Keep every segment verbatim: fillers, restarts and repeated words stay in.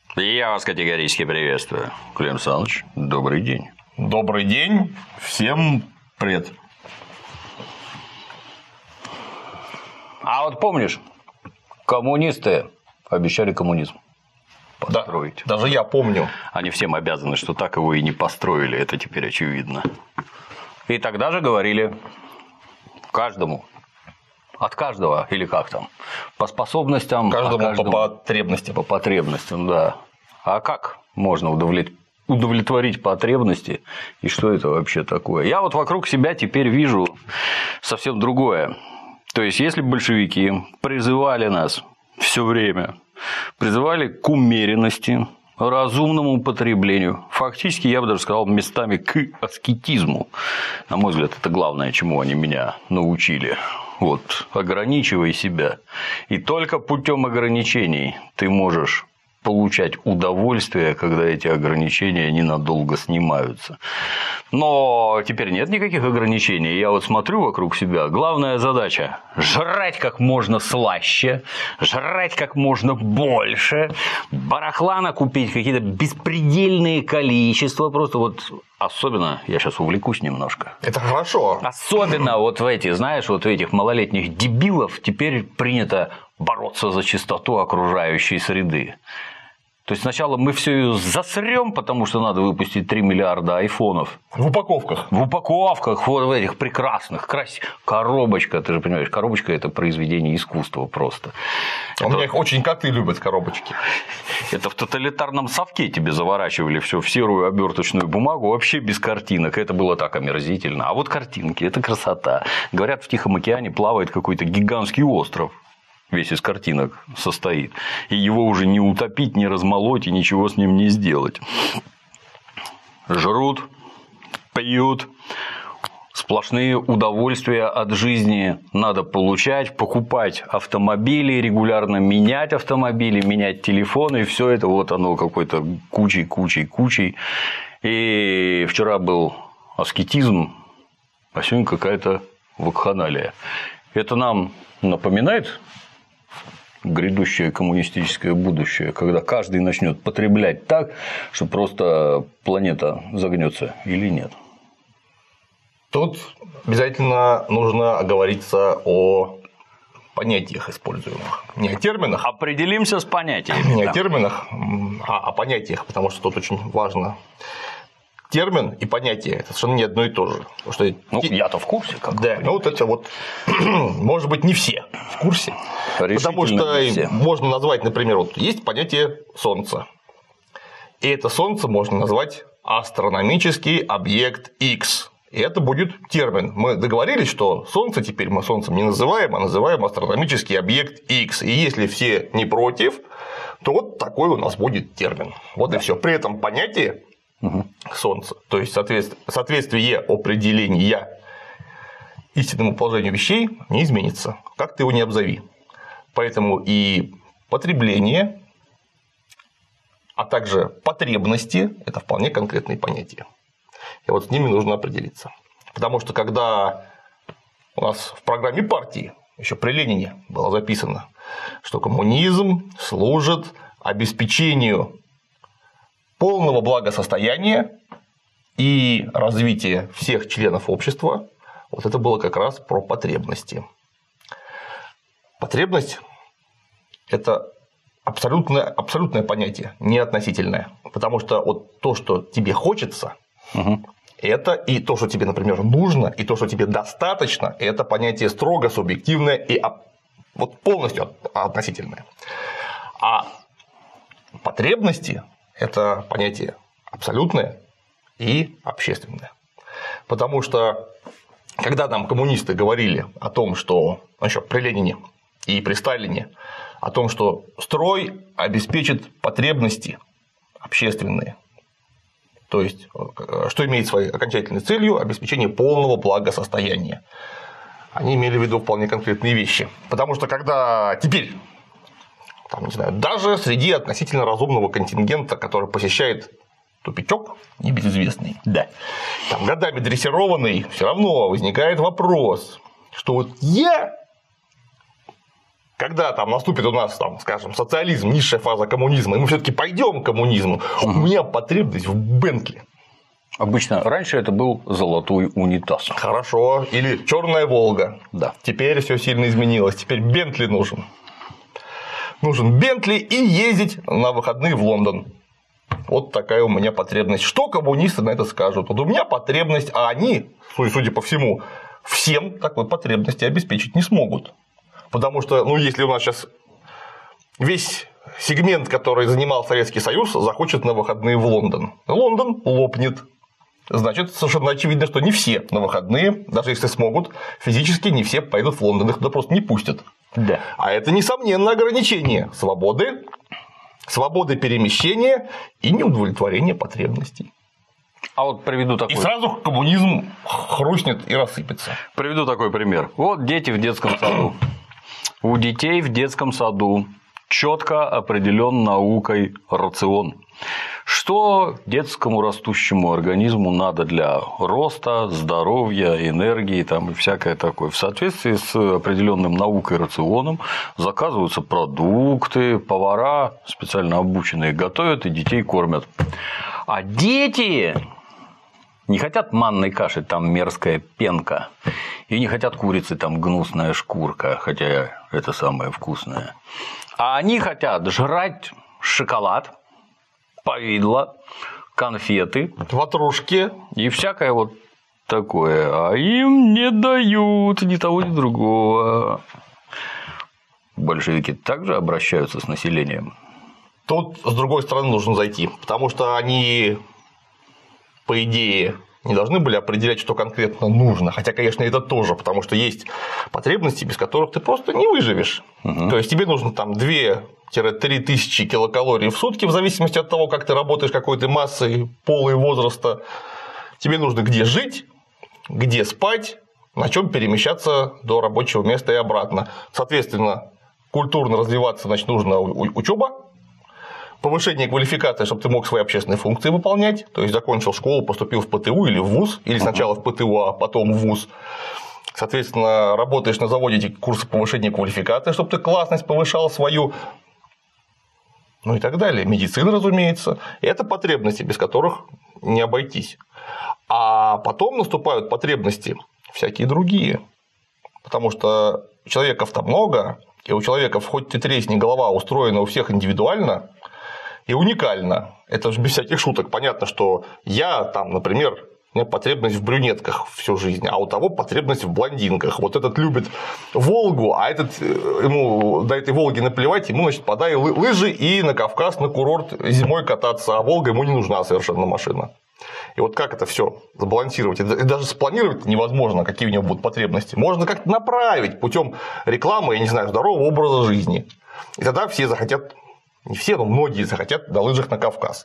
Я вас категорически приветствую. Клим Александрович, добрый день. Добрый день. Всем привет. А вот помнишь, коммунисты обещали коммунизм построить. Да, даже я помню. Они всем обязаны, что так его и не построили. Это теперь очевидно. И тогда же говорили каждому. От каждого, или как там? По способностям. Каждому, каждому по потребностям. По потребностям, да. А как можно удовлетворить? удовлетворить потребности, и что это вообще такое. Я вот вокруг себя теперь вижу совсем другое. То есть, если большевики призывали нас все время, призывали к умеренности, разумному потреблению, фактически, я бы даже сказал, местами к аскетизму. На мой взгляд, это главное, чему они меня научили. Вот, ограничивай себя. И только путем ограничений ты можешь получать удовольствие, когда эти ограничения ненадолго снимаются. Но теперь нет никаких ограничений. Я вот смотрю вокруг себя. Главная задача – жрать как можно слаще, жрать как можно больше, барахла накупить какие-то беспредельные количества. Просто вот особенно, я сейчас увлекусь немножко. Это хорошо. Особенно вот в эти, знаешь, вот в этих малолетних дебилов теперь принято бороться за чистоту окружающей среды. То есть сначала мы все ее засрем, потому что надо выпустить три миллиарда айфонов. В упаковках. В упаковках, вот в этих прекрасных, красивых. Коробочка, ты же понимаешь, коробочка – это произведение искусства просто. У это... меня их очень коты любят, коробочки. Это в тоталитарном совке тебе заворачивали все в серую оберточную бумагу, вообще без картинок. Это было так омерзительно. А вот картинки – это красота. Говорят, в Тихом океане плавает какой-то гигантский остров. Весь из картинок состоит. И его уже не утопить, не размолоть и ничего с ним не сделать. Жрут, пьют. Сплошные удовольствия от жизни надо получать, покупать автомобили, регулярно менять автомобили, менять телефоны. И все это вот оно какой-то кучей, кучей, кучей. И вчера был аскетизм, а сегодня какая-то вакханалия. Это нам напоминает грядущее коммунистическое будущее, когда каждый начнет потреблять так, что просто планета загнется или нет? Тут обязательно нужно оговориться о понятиях используемых. Не о терминах. Определимся с понятиями. Не да. о терминах, а о понятиях, потому что тут очень важно. Термин и понятие – это совершенно не одно и то же. Что... Ну, я-то в курсе. Как да, ну вот это вот, может быть, не все в курсе. Потому что можно назвать, например, вот есть понятие Солнца. И это Солнце можно назвать астрономический объект X. И это будет термин. Мы договорились, что Солнце теперь мы Солнцем не называем, а называем астрономический объект X. И если все не против, то вот такой у нас будет термин. Вот да. И все. При этом понятие Солнца, то есть соответствие определения истинному положению вещей не изменится, как ты его не обзови. Поэтому и потребление, а также потребности – это вполне конкретные понятия. И вот с ними нужно определиться. Потому что когда у нас в программе партии, еще при Ленине было записано, что коммунизм служит обеспечению полного благосостояния и развития всех членов общества, вот это было как раз про потребности. Потребность – это абсолютное, абсолютное понятие, не относительное. Потому что вот то, что тебе хочется, угу. это и то, что тебе, например, нужно, и то, что тебе достаточно, это понятие строго субъективное и вот полностью относительное. А потребности – это понятие абсолютное и общественное. Потому что, когда нам коммунисты говорили о том, что ну, еще при Ленине и при Сталине, о том, что строй обеспечит потребности общественные, то есть, что имеет своей окончательной целью обеспечение полного благосостояния, они имели в виду вполне конкретные вещи. Потому что, когда теперь там, не знаю, даже среди относительно разумного контингента, который посещает тупичок небезызвестный, да, там, годами дрессированный, все равно возникает вопрос, что вот я когда там наступит у нас, там, скажем, социализм, низшая фаза коммунизма, и мы все-таки пойдем к коммунизму, угу. у меня потребность в Бентли. Обычно раньше это был золотой унитаз. Хорошо. Или черная Волга. Да. Теперь все сильно изменилось. Теперь Бентли нужен. Нужен Бентли и ездить на выходные в Лондон. Вот такая у меня потребность. Что коммунисты на это скажут? Вот у меня потребность, а они, судя по всему, всем такой потребности обеспечить не смогут. Потому что, ну, если у нас сейчас весь сегмент, который занимал Советский Союз, захочет на выходные в Лондон, Лондон лопнет. Значит, совершенно очевидно, что не все на выходные, даже если смогут, физически не все пойдут в Лондон, их туда просто не пустят. Да. А это, несомненно, ограничение свободы, свободы перемещения и неудовлетворения потребностей. А вот приведу такой. И сразу коммунизм хрустнет и рассыпется. Приведу такой пример. Вот дети в детском саду. У детей в детском саду четко определен наукой рацион. Что детскому растущему организму надо для роста, здоровья, энергии там, и всякое такое. В соответствии с определенным наукой рационом заказываются продукты, повара специально обученные готовят и детей кормят. А дети не хотят манной каши, там мерзкая пенка, и не хотят курицы, там гнусная шкурка, хотя это самое вкусное. А они хотят жрать шоколад, повидло, конфеты, ватрушки и всякое вот такое. А им не дают ни того, ни другого. Большевики также обращаются с населением. Тут, с другой стороны, нужно зайти, потому что они, по идее, не должны были определять, что конкретно нужно. Хотя, конечно, это тоже, потому что есть потребности, без которых ты просто не выживешь. Угу. То есть тебе нужно там две-три тысячи килокалорий в сутки, в зависимости от того, как ты работаешь, какой ты массы, пола и возраста. Тебе нужно где жить, где спать, на чем перемещаться до рабочего места и обратно. Соответственно, культурно развиваться, значит, нужна учеба. Повышение квалификации, чтобы ты мог свои общественные функции выполнять, то есть закончил школу, поступил в ПТУ или в ВУЗ, или сначала в ПТУ, а потом в ВУЗ. Соответственно, работаешь на заводе, эти курсы повышения квалификации, чтобы ты классность повышал свою, ну и так далее. Медицина, разумеется. И это потребности, без которых не обойтись. А потом наступают потребности всякие другие. Потому что человеков-то много, и у человека, хоть ты тресни, голова устроена у всех индивидуально и уникально. Это же без всяких шуток. Понятно, что я там, например, у меня потребность в брюнетках всю жизнь, а у того потребность в блондинках. Вот этот любит Волгу, а этот ему до этой Волги наплевать, ему, значит, подай лыжи и на Кавказ, на курорт зимой кататься, а Волга ему не нужна совершенно машина. И вот как это все сбалансировать? И даже спланировать невозможно, какие у него будут потребности. Можно как-то направить путем рекламы, я не знаю, здорового образа жизни. И тогда все захотят, не все, но многие захотят на лыжах на Кавказ.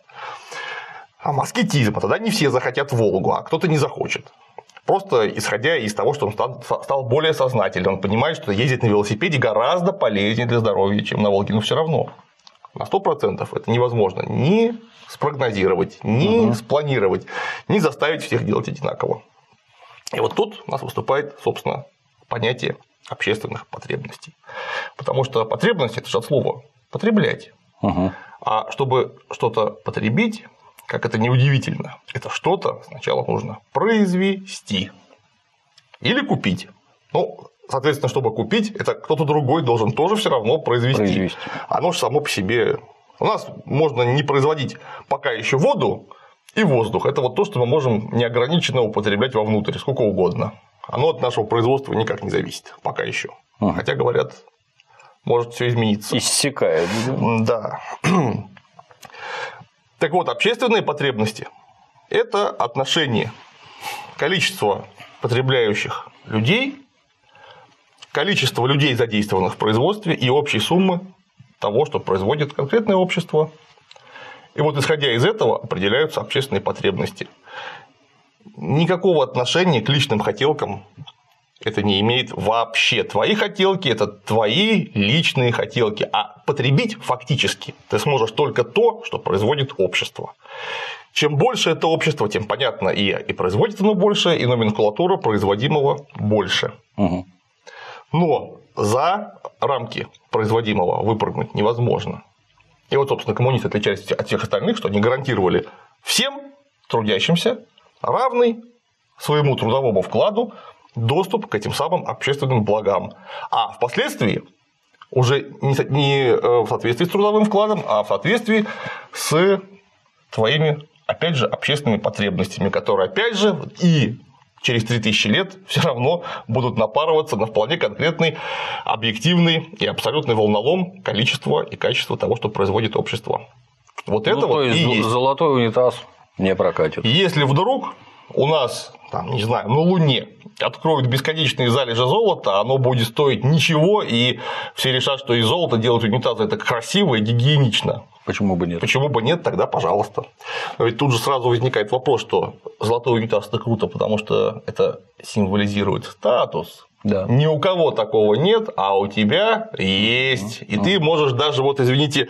А маскетизм, а тогда не все захотят Волгу, а кто-то не захочет. Просто исходя из того, что он стал, стал более сознательным, он понимает, что ездить на велосипеде гораздо полезнее для здоровья, чем на Волге, но все равно. На сто процентов это невозможно ни спрогнозировать, ни угу. спланировать, ни заставить всех делать одинаково. И вот тут у нас выступает, собственно, понятие общественных потребностей. Потому что потребность – это же от слова «потреблять». Угу. А чтобы что-то потребить, как это неудивительно, это что-то сначала нужно произвести или купить. Ну, соответственно, чтобы купить, это кто-то другой должен тоже все равно произвести. произвести. Оно же само по себе. У нас можно не производить пока еще воду и воздух. Это вот то, что мы можем неограниченно употреблять вовнутрь, сколько угодно. Оно от нашего производства никак не зависит пока еще. Угу. Хотя говорят, может все измениться. Иссякает. Да. Так вот, общественные потребности – это отношение количества потребляющих людей, количество людей, задействованных в производстве, и общей суммы того, что производит конкретное общество. И вот, исходя из этого, определяются общественные потребности. Никакого отношения к личным хотелкам это не имеет вообще. Твои хотелки – это твои личные хотелки, а потребить фактически ты сможешь только то, что производит общество. Чем больше это общество, тем, понятно, и, и производит оно больше, и номенклатура производимого больше. Угу. Но за рамки производимого выпрыгнуть невозможно. И вот, собственно, коммунисты отличались от всех остальных, что они гарантировали всем трудящимся равный своему трудовому вкладу доступ к этим самым общественным благам. А впоследствии уже не в соответствии с трудовым вкладом, а в соответствии с твоими, опять же, общественными потребностями, которые, опять же, и через три тысячи лет все равно будут напарываться на вполне конкретный, объективный и абсолютный волнолом количества и качества того, что производит общество. Вот ну, это вот и есть. Золотой унитаз не прокатит. Если вдруг у нас, там, не знаю, на Луне откроют бесконечные залежи золота, оно будет стоить ничего, и все решат, что из золота делать унитазы это красиво и гигиенично. Почему бы нет? Почему бы нет, тогда пожалуйста. Но ведь тут же сразу возникает вопрос, что золотой унитаз это круто, потому что это символизирует статус. Да. Ни у кого такого нет, а у тебя есть. И ты можешь даже, вот извините,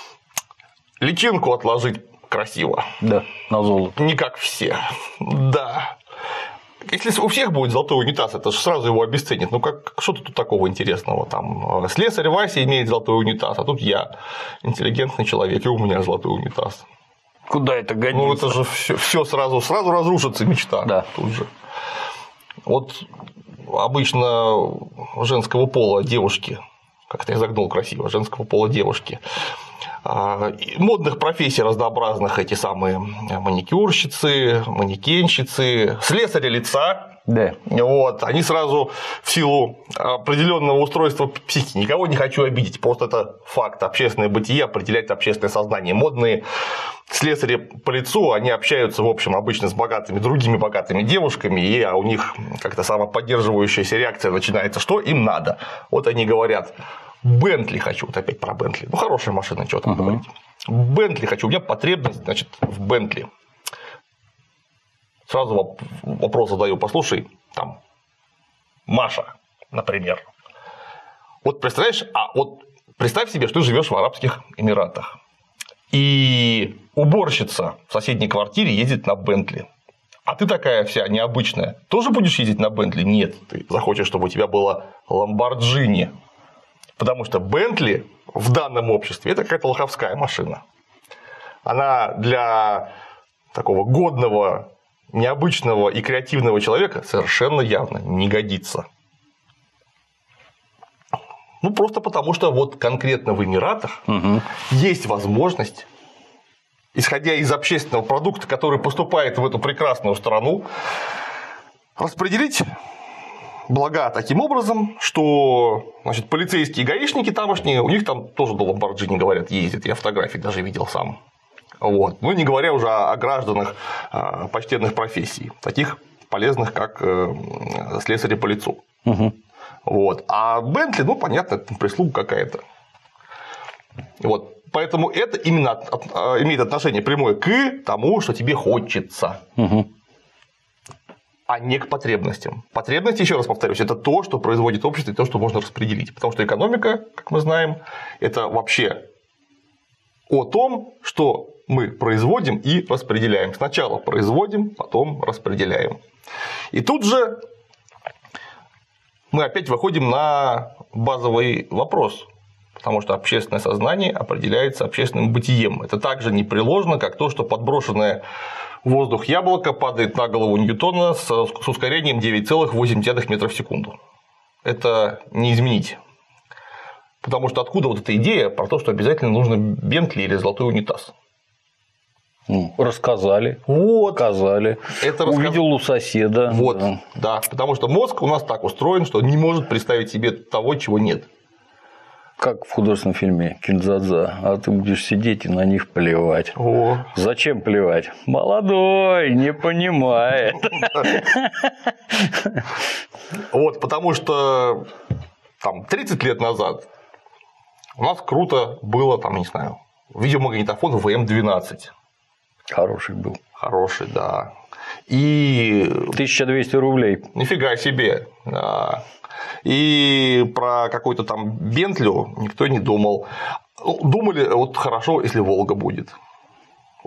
личинку отложить красиво. Да, на золото. Не как все. Да. Если у всех будет золотой унитаз, это же сразу его обесценит. Ну, как, что тут такого интересного? Там слесарь Вася имеет золотой унитаз, а тут я интеллигентный человек, и у меня золотой унитаз. Куда это годится? Ну, это же все сразу, сразу разрушится мечта. Да. Тут же. Вот обычно женского пола девушки, как-то я загнул красиво, женского пола девушки, модных профессий разнообразных, эти самые маникюрщицы, манекенщицы, слесари лица. Да. Вот, они сразу в силу определенного устройства психики, никого не хочу обидеть, просто это факт, общественное бытие определяет общественное сознание. Модные слесари по лицу, они общаются, в общем, обычно с богатыми, другими богатыми девушками, и у них как-то самоподдерживающаяся реакция начинается, что им надо. Вот они говорят: Бентли хочу, вот опять про Бентли, ну хорошая машина, что там uh-huh. говорить. Бентли хочу, у меня потребность, значит, в Бентли. Сразу вопрос задаю: послушай, там, Маша, например. Вот представляешь, а вот представь себе, что ты живешь в Арабских Эмиратах, и уборщица в соседней квартире ездит на Бентли. А ты такая вся необычная, тоже будешь ездить на Бентли? Нет, ты захочешь, чтобы у тебя было Ламборджини. Потому что Бентли в данном обществе – это какая-то лоховская машина. Она для такого годного, необычного и креативного человека совершенно явно не годится. Ну, просто потому, что вот конкретно в Эмиратах угу. есть возможность, исходя из общественного продукта, который поступает в эту прекрасную страну, распределить блага таким образом, что, значит, полицейские и гаишники тамошние, у них там тоже до Ламборджини, говорят, ездят. Я фотографии даже видел сам. Вот. Ну, не говоря уже о гражданах почтенных профессий, таких полезных, как слесари по лицу. Угу. Вот. А Бентли, ну, понятно, это прислуга какая-то. Вот. Поэтому это именно имеет отношение прямое к тому, что тебе хочется. Угу. А не к потребностям. Потребности, еще раз повторюсь, это то, что производит общество, и то, что можно распределить. Потому что экономика, как мы знаем, это вообще о том, что мы производим и распределяем. Сначала производим, потом распределяем. И тут же мы опять выходим на базовый вопрос. Потому что общественное сознание определяется общественным бытием. Это также непреложно, как то, что подброшенное в воздух яблоко падает на голову Ньютона с ускорением девять целых восемь десятых метра в секунду. Это не изменить. Потому что откуда вот эта идея про то, что обязательно нужно Бентли или золотой унитаз? Ну, рассказали. Вот. Показали. Это увидел рассказ... у соседа. Вот, да. да. Потому что мозг у нас так устроен, что не может представить себе того, чего нет. Как в художественном фильме «Киндзадза», а ты будешь сидеть и на них плевать. О. Зачем плевать? Молодой, не понимает. Вот, потому что там тридцать лет назад у нас круто было, там, не знаю, видеомагнитофон вэ эм двенадцать. Хороший был. Хороший, да. И тысяча двести рублей. Нифига себе. Да. И про какой-то там Бентлю никто не думал. Думали, вот хорошо, если Волга будет.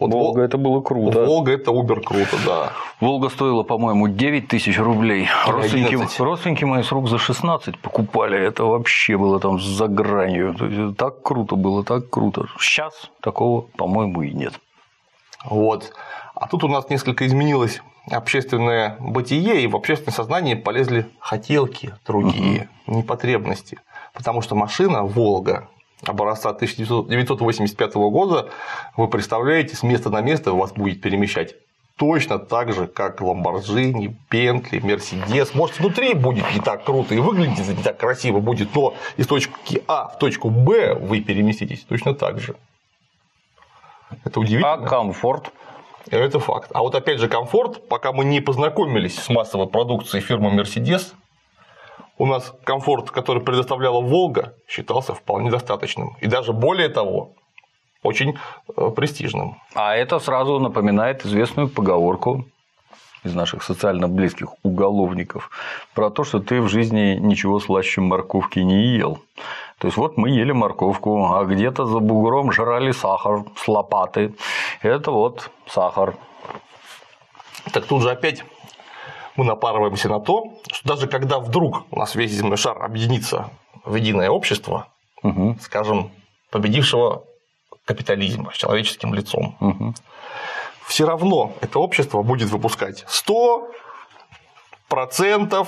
Вот Волга – это было круто. Волга – это убер круто, да. Волга стоила, по-моему, девять тысяч рублей. Родственники, родственники мои с рук за шестнадцать покупали. Это вообще было там за гранью. То есть, так круто было, так круто. Сейчас такого, по-моему, и нет. Вот. А тут у нас несколько изменилось общественное бытие, и в общественное сознание полезли хотелки другие, угу. не потребности. Потому что машина «Волга» образца тысяча девятьсот восемьдесят пятого года, вы представляете, с места на место вас будет перемещать точно так же, как Lamborghini, Bentley, Mercedes. Может, внутри будет не так круто и выглядит не так красиво будет, но из точки А в точку Б вы переместитесь точно так же. Это удивительно. А комфорт? Это факт. А вот опять же комфорт, пока мы не познакомились с массовой продукцией фирмы Mercedes, у нас комфорт, который предоставляла «Волга», считался вполне достаточным. И даже более того, очень престижным. А это сразу напоминает известную поговорку из наших социально близких уголовников про то, что ты в жизни ничего слаще морковки не ел. То есть, вот мы ели морковку, а где-то за бугром жрали сахар с лопаты. Это вот сахар. Так тут же опять мы напарываемся на то, что даже когда вдруг у нас весь земной шар объединится в единое общество, угу. скажем, победившего капитализма с человеческим лицом, угу. все равно это общество будет выпускать сто процентов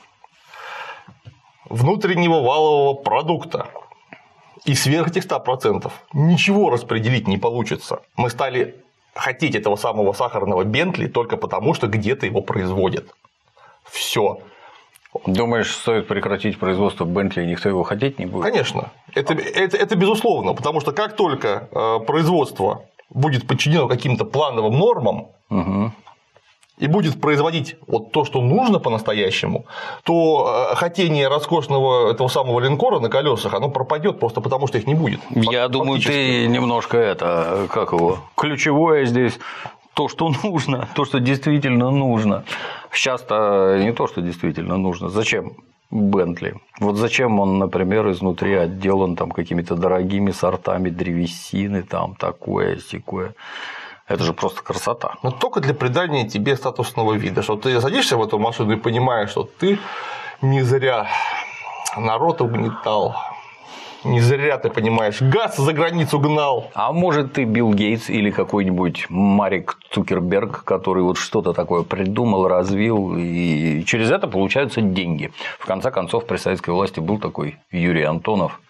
внутреннего валового продукта. И сверх этих ста процентов ничего распределить не получится. Мы стали хотеть этого самого сахарного Бентли только потому, что где-то его производят. Все. Думаешь, стоит прекратить производство Бентли, и никто его хотеть не будет? Конечно. Это, это, это безусловно. Потому что как только производство будет подчинено каким-то плановым нормам, угу. и будет производить вот то, что нужно по-настоящему, то хотение роскошного этого самого линкора на колесах, оно пропадет просто потому, что их не будет. Я думаю, ты немножко это, как его, ключевое здесь то, что нужно, то, что действительно нужно. Сейчас-то не то, что действительно нужно. Зачем Бентли? Вот зачем он, например, изнутри отделан там какими-то дорогими сортами древесины, там такое-сякое. Это же просто красота. Но только для придания тебе статусного вида, что ты садишься в эту машину и понимаешь, что ты не зря народ угнетал, не зря, ты понимаешь, газ за границу гнал. А может, ты Билл Гейтс или какой-нибудь Марк Цукерберг, который вот что-то такое придумал, развил, и через это получаются деньги. В конце концов, при советской власти был такой Юрий Антонов.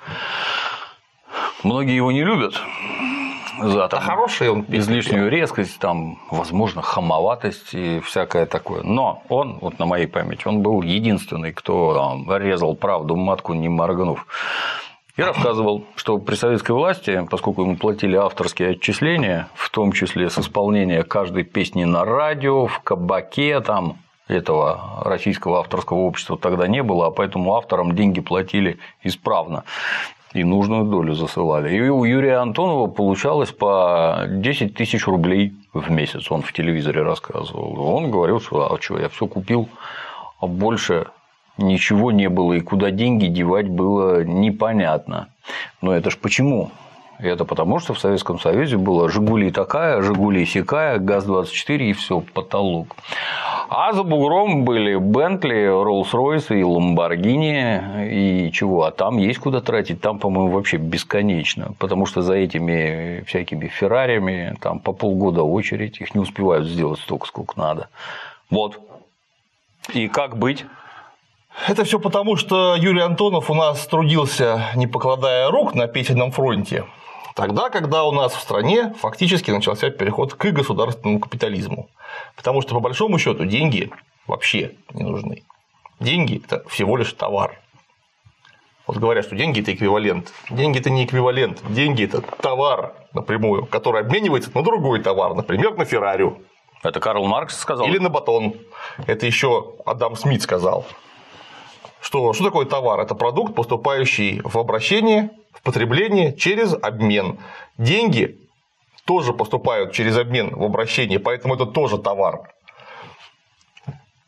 Многие его не любят. За там, хороший он излишнюю резкость, там, возможно, хамоватость и всякое такое. Но он, вот на моей памяти, он был единственный, кто там, резал правду матку, не моргнув. И рассказывал, что при советской власти, поскольку ему платили авторские отчисления, в том числе с исполнения каждой песни на радио, в кабаке, там, этого российского авторского общества тогда не было, а поэтому авторам деньги платили исправно. И нужную долю засылали. И у Юрия Антонова получалось по десять тысяч рублей в месяц. Он в телевизоре рассказывал. Он говорил, что а что, я все купил, а больше ничего не было. И куда деньги девать было непонятно. Но это ж почему? Это потому, что в Советском Союзе было «Жигули» такая, «Жигули» сякая, ГАЗ двадцать четыре и все, потолок. А за бугром были Бентли, Роллс-Ройс и Ламборгини, и чего, а там есть куда тратить, там, по-моему, вообще бесконечно, потому что за этими всякими Феррарями там по полгода очередь, их не успевают сделать столько, сколько надо. Вот. И как быть? Это все потому, что Юрий Антонов у нас трудился, не покладая рук, на Петином фронте. Тогда, когда у нас в стране фактически начался переход к государственному капитализму. Потому что, по большому счету, деньги вообще не нужны. Деньги – это всего лишь товар. Вот говорят, что деньги – это эквивалент. Деньги – это не эквивалент. Деньги – это товар напрямую, который обменивается на другой товар, например, на Феррари. Это Карл Маркс сказал? Или на батон. Это еще Адам Смит сказал. Что, что такое товар? Это продукт, поступающий в обращение, в потребление через обмен. Деньги тоже поступают через обмен в обращение, поэтому это тоже товар.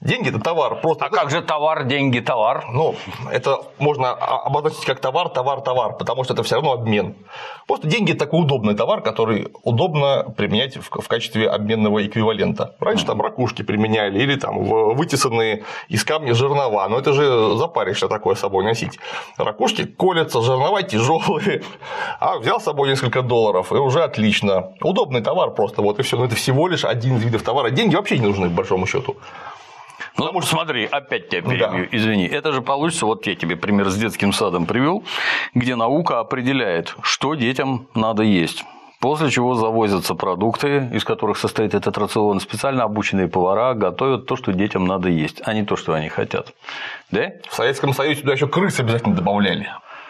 Деньги – это товар. Просто а это... как же товар, деньги, товар? Ну, это можно обозначить как товар, товар, товар, потому что это все равно обмен. Просто деньги – это такой удобный товар, который удобно применять в качестве обменного эквивалента. Раньше там ракушки применяли или там вытесанные из камня жернова, но это же запаришься такое с собой носить. Ракушки колятся, жернова тяжелые, а взял с собой несколько долларов, и уже отлично. Удобный товар просто, вот и все. Но это всего лишь один из видов товара. Деньги вообще не нужны, по большому счету. Ну, потому что... смотри, опять тебя перебью, да. Извини. Это же получится, вот я тебе пример с детским садом привел, где наука определяет, что детям надо есть. После чего завозятся продукты, из которых состоит этот рацион. Специально обученные повара готовят то, что детям надо есть, а не то, что они хотят. Да? В Советском Союзе туда еще крыс обязательно добавляли.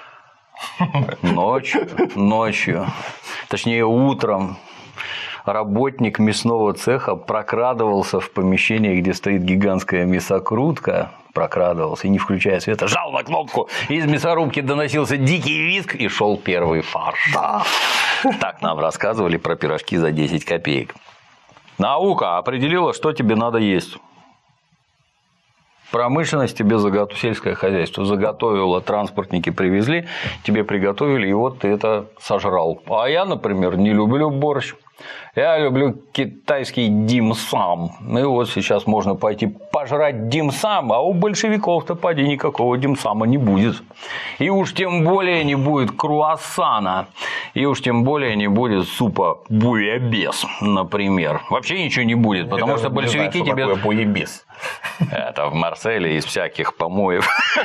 Ночью, ночью, точнее утром. Работник мясного цеха прокрадывался в помещение, где стоит гигантская мясокрутка, прокрадывался и, не включая света, жал на кнопку, и из мясорубки доносился дикий визг, и шел первый фарш. Да. Так нам рассказывали про пирожки за десять копеек. Наука определила, что тебе надо есть. Промышленность тебе заготовила, сельское хозяйство заготовило, транспортники привезли, тебе приготовили, и вот ты это сожрал. А я, например, не люблю борщ. Я люблю китайский дим-сам. И вот сейчас можно пойти пожрать дим-сам, а у большевиков-то поди никакого дим-сама не будет. И уж тем более не будет круассана. И уж тем более не будет супа буябес, например. Вообще ничего не будет, потому Я что большевики знаю, что тебе... такое буябес. Это в Марселе из всяких помоев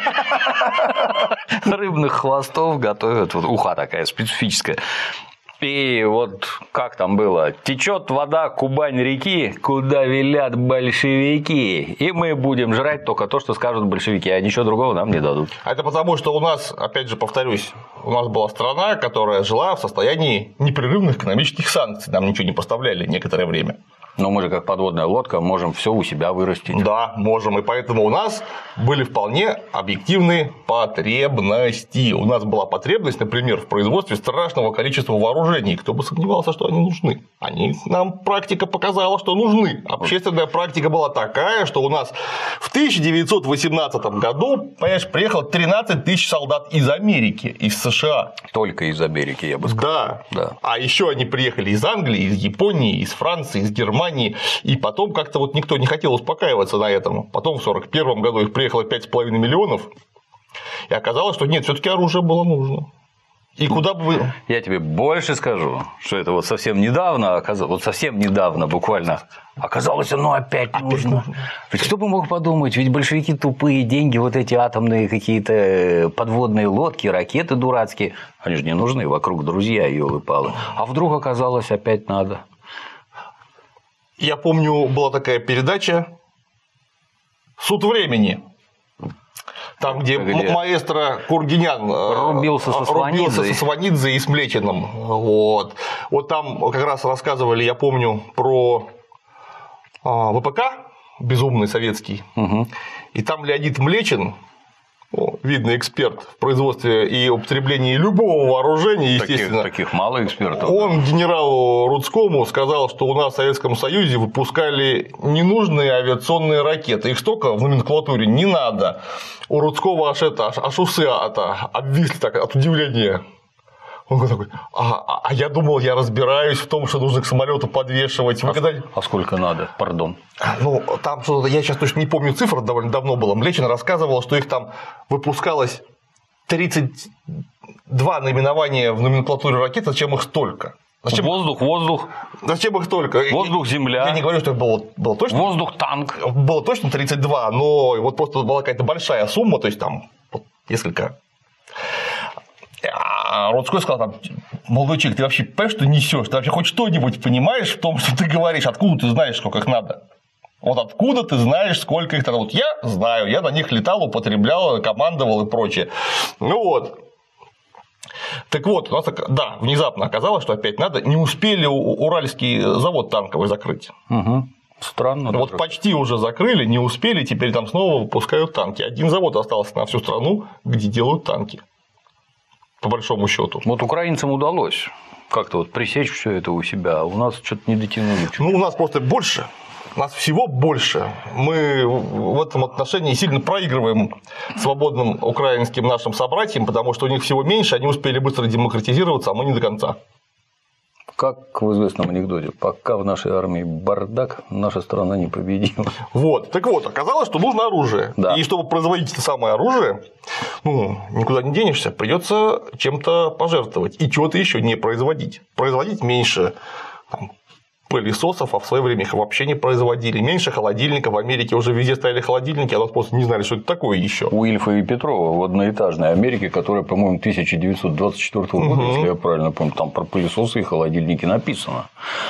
рыбных хвостов готовят. Вот уха такая специфическая. И вот как там было, течет вода Кубань реки, куда велят большевики, и мы будем жрать только то, что скажут большевики, а ничего другого нам не дадут. А это потому, что у нас, опять же повторюсь, у нас была страна, которая жила в состоянии непрерывных экономических санкций, нам ничего не поставляли некоторое время. Но мы же, как подводная лодка, можем все у себя вырастить. Да, можем. И поэтому у нас были вполне объективные потребности. У нас была потребность, например, в производстве страшного количества вооружений. Кто бы сомневался, что они нужны. Они нам практика показала, что нужны. Общественная практика была такая, что у нас в тысяча девятьсот восемнадцатом году, понимаешь, приехало тринадцать тысяч солдат из Америки, из США. Только из Америки, я бы сказал. Да. да. А еще они приехали из Англии, из Японии, из Франции, из Германии. И потом как-то вот никто не хотел успокаиваться на этом. Потом в сорок первом году их приехало пять с половиной миллионов. И оказалось, что нет, все-таки оружие было нужно. И куда бы вы... Я тебе больше скажу, что это вот совсем недавно оказалось, вот совсем недавно буквально оказалось, оно опять, опять нужно. нужно. Ведь кто бы мог подумать, ведь большевики тупые, деньги, вот эти атомные какие-то подводные лодки, ракеты дурацкие, они же не нужны, вокруг друзья, ёлы-палы. А вдруг оказалось, опять надо. Я помню, была такая передача «Суд времени». Там, где, где? маэстро Кургинян рубился со Сванидзе, рубился со Сванидзе и с Млечиным. Вот. вот там как раз рассказывали, я помню, про ВПК, безумный советский. Угу. И там Леонид Млечин, видный эксперт в производстве и употреблении любого вооружения, естественно. Таких, таких мало экспертов. Он генералу Рудскому сказал, что у нас в Советском Союзе выпускали ненужные авиационные ракеты. Их столько в номенклатуре не надо. У Рудского аж, это, аж, аж усы обвисли так, от удивления. Он такой, а, а я думал, я разбираюсь в том, что нужно к самолету подвешивать. А, когда... а сколько надо, пардон? Ну, там что-то, я сейчас точно не помню цифр, довольно давно было. Млечин рассказывал, что их там выпускалось тридцать два наименования в номенклатуре ракет, зачем их столько? Зачем... Воздух, воздух. Зачем их столько? Воздух, земля. Я не говорю, что их было, было точно. Воздух, танк. Было точно тридцать два, но вот просто была какая-то большая сумма, то есть там вот, несколько. А Рудской сказал, там, молодой человек, ты вообще понимаешь, что несешь? Ты вообще хоть что-нибудь понимаешь в том, что ты говоришь? Откуда ты знаешь, сколько их надо? Вот откуда ты знаешь, сколько их надо? Вот я знаю, я на них летал, употреблял, командовал и прочее. Ну вот. Так вот, у нас, да, внезапно оказалось, что опять надо. Не успели Уральский завод танковый закрыть. Угу. Странно. Вот даже. Почти уже закрыли, не успели, теперь там снова выпускают танки. Один завод остался на всю страну, где делают танки. По большому счету. Вот украинцам удалось. как-то вот пресечь все это у себя, а у нас что-то не дотянули. Ну, у нас просто больше. У нас всего больше. Мы в этом отношении сильно проигрываем свободным украинским нашим собратьям, потому что у них всего меньше, они успели быстро демократизироваться, а мы не до конца. Как в известном анекдоте, пока в нашей армии бардак, наша страна непобедима. Вот. Так вот, оказалось, что нужно оружие. Да. И чтобы производить это самое оружие, ну, никуда не денешься, придется чем-то пожертвовать. И чего-то еще не производить. Производить меньше там, пылесосов, а в свое время их вообще не производили. Меньше холодильников. В Америке уже везде стояли холодильники, а нас просто не знали, что это такое еще. У Ильфа и Петрова в одноэтажной Америке, которая, по-моему, тысяча девятьсот двадцать четвёртого года, угу. если я правильно помню, там про пылесосы и холодильники написано.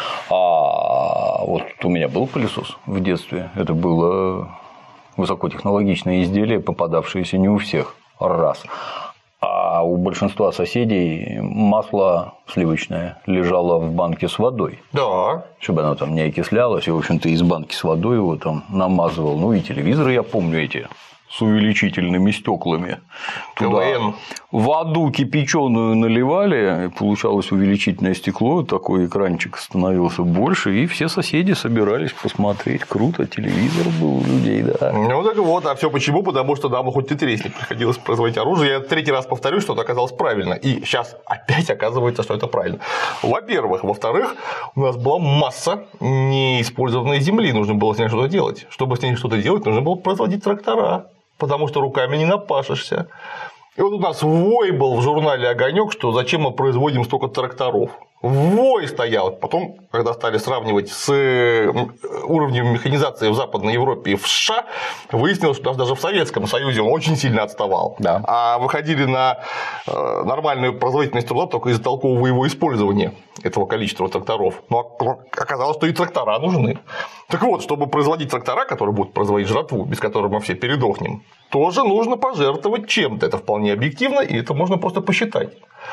А вот у меня был пылесос в детстве. Это было высокотехнологичное изделие, попадавшееся не у всех. Раз. А у большинства соседей масло сливочное лежало в банке с водой. Да. Чтобы оно там не окислялось. И, в общем-то, из банки с водой его там намазывал. Ну, и телевизоры, я помню, эти с увеличительными стеклами. Туда воду кипяченую наливали, и получалось увеличительное стекло, такой экранчик становился больше, и все соседи собирались посмотреть. Круто, телевизор был у людей, да. Ну так вот, а все почему? Потому что нам хоть и тресни приходилось производить оружие. Я третий раз повторюсь, что это оказалось правильно. И сейчас опять оказывается, что это правильно. Во-первых. Во-вторых, у нас была масса неиспользованной земли, нужно было с ней что-то делать. Чтобы с ней что-то делать, нужно было производить трактора. Потому что руками не напашешься. И вот у нас вой был в журнале «Огонек», что зачем мы производим столько тракторов. Вой стоял. Потом, когда стали сравнивать с уровнем механизации в Западной Европе и в США, выяснилось, что даже в Советском Союзе он очень сильно отставал. Да. А выходили на нормальную производительность труда только из-за толкового его использования этого количества тракторов. Но оказалось, что и трактора нужны. Так вот, чтобы производить трактора, которые будут производить жратву, без которой мы все передохнем, тоже нужно пожертвовать чем-то. Это вполне объективно, и это можно просто посчитать.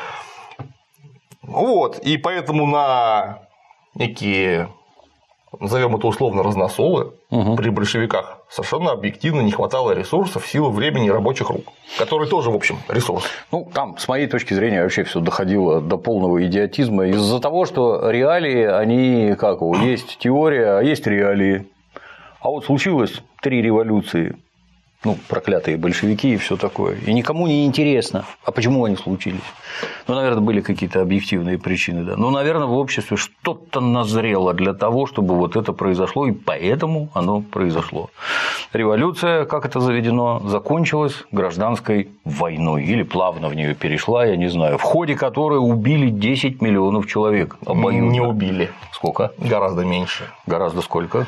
Вот, и поэтому на некие, назовем это условно, разносолы угу. при большевиках совершенно объективно не хватало ресурсов, силы, времени и рабочих рук, которые тоже, в общем, ресурс. Ну, там, с моей точки зрения, вообще все доходило до полного идиотизма из-за того, что реалии, они как, есть теория, а есть реалии. А вот случилось три революции. Ну, проклятые большевики и все такое. И никому не интересно, а почему они случились. Ну, наверное, были какие-то объективные причины, да. Но, наверное, в обществе что-то назрело для того, чтобы вот это произошло, и поэтому оно произошло. Революция, как это заведено, закончилась гражданской войной. Или плавно в нее перешла, я не знаю, в ходе которой убили десять миллионов человек. Обоюдно. Не убили. Сколько? Гораздо меньше. Гораздо сколько?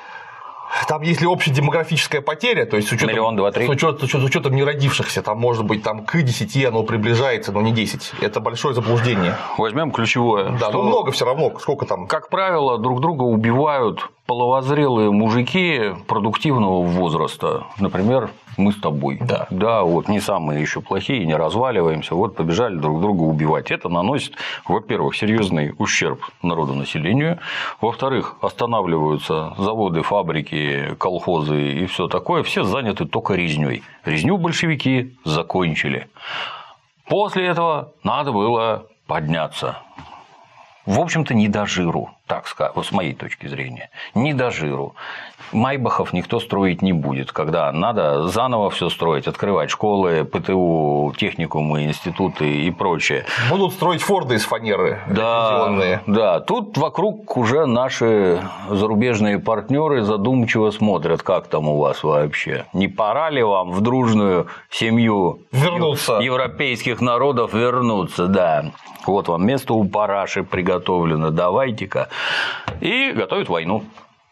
Там, если общая демографическая потеря, то есть с учетом, миллион, два, три. С, учетом, с учетом неродившихся, там может быть там, к десяти оно приближается, но не десять. Это большое заблуждение. Возьмем ключевое. Да, ну много все равно, сколько там. Как правило, друг друга убивают половозрелые мужики продуктивного возраста. Например, мы с тобой. Да. Да, вот не самые еще плохие, не разваливаемся, вот побежали друг друга убивать. Это наносит, во-первых, серьезный ущерб народонаселению, во-вторых, останавливаются заводы, фабрики, колхозы и все такое, все заняты только резней. Резню большевики закончили. После этого надо было подняться. В общем-то, не до жиру, так сказать, вот с моей точки зрения, не до жиру. Майбахов никто строить не будет, когда надо заново все строить, открывать школы, ПТУ, техникумы, институты и прочее. Будут строить форды из фанеры. Да, да, тут вокруг уже наши зарубежные партнеры задумчиво смотрят, как там у вас вообще. Не пора ли вам в дружную семью вернуться. Европейских народов вернуться, да. Вот вам место у параши приготовлено, давайте-ка. И готовят войну.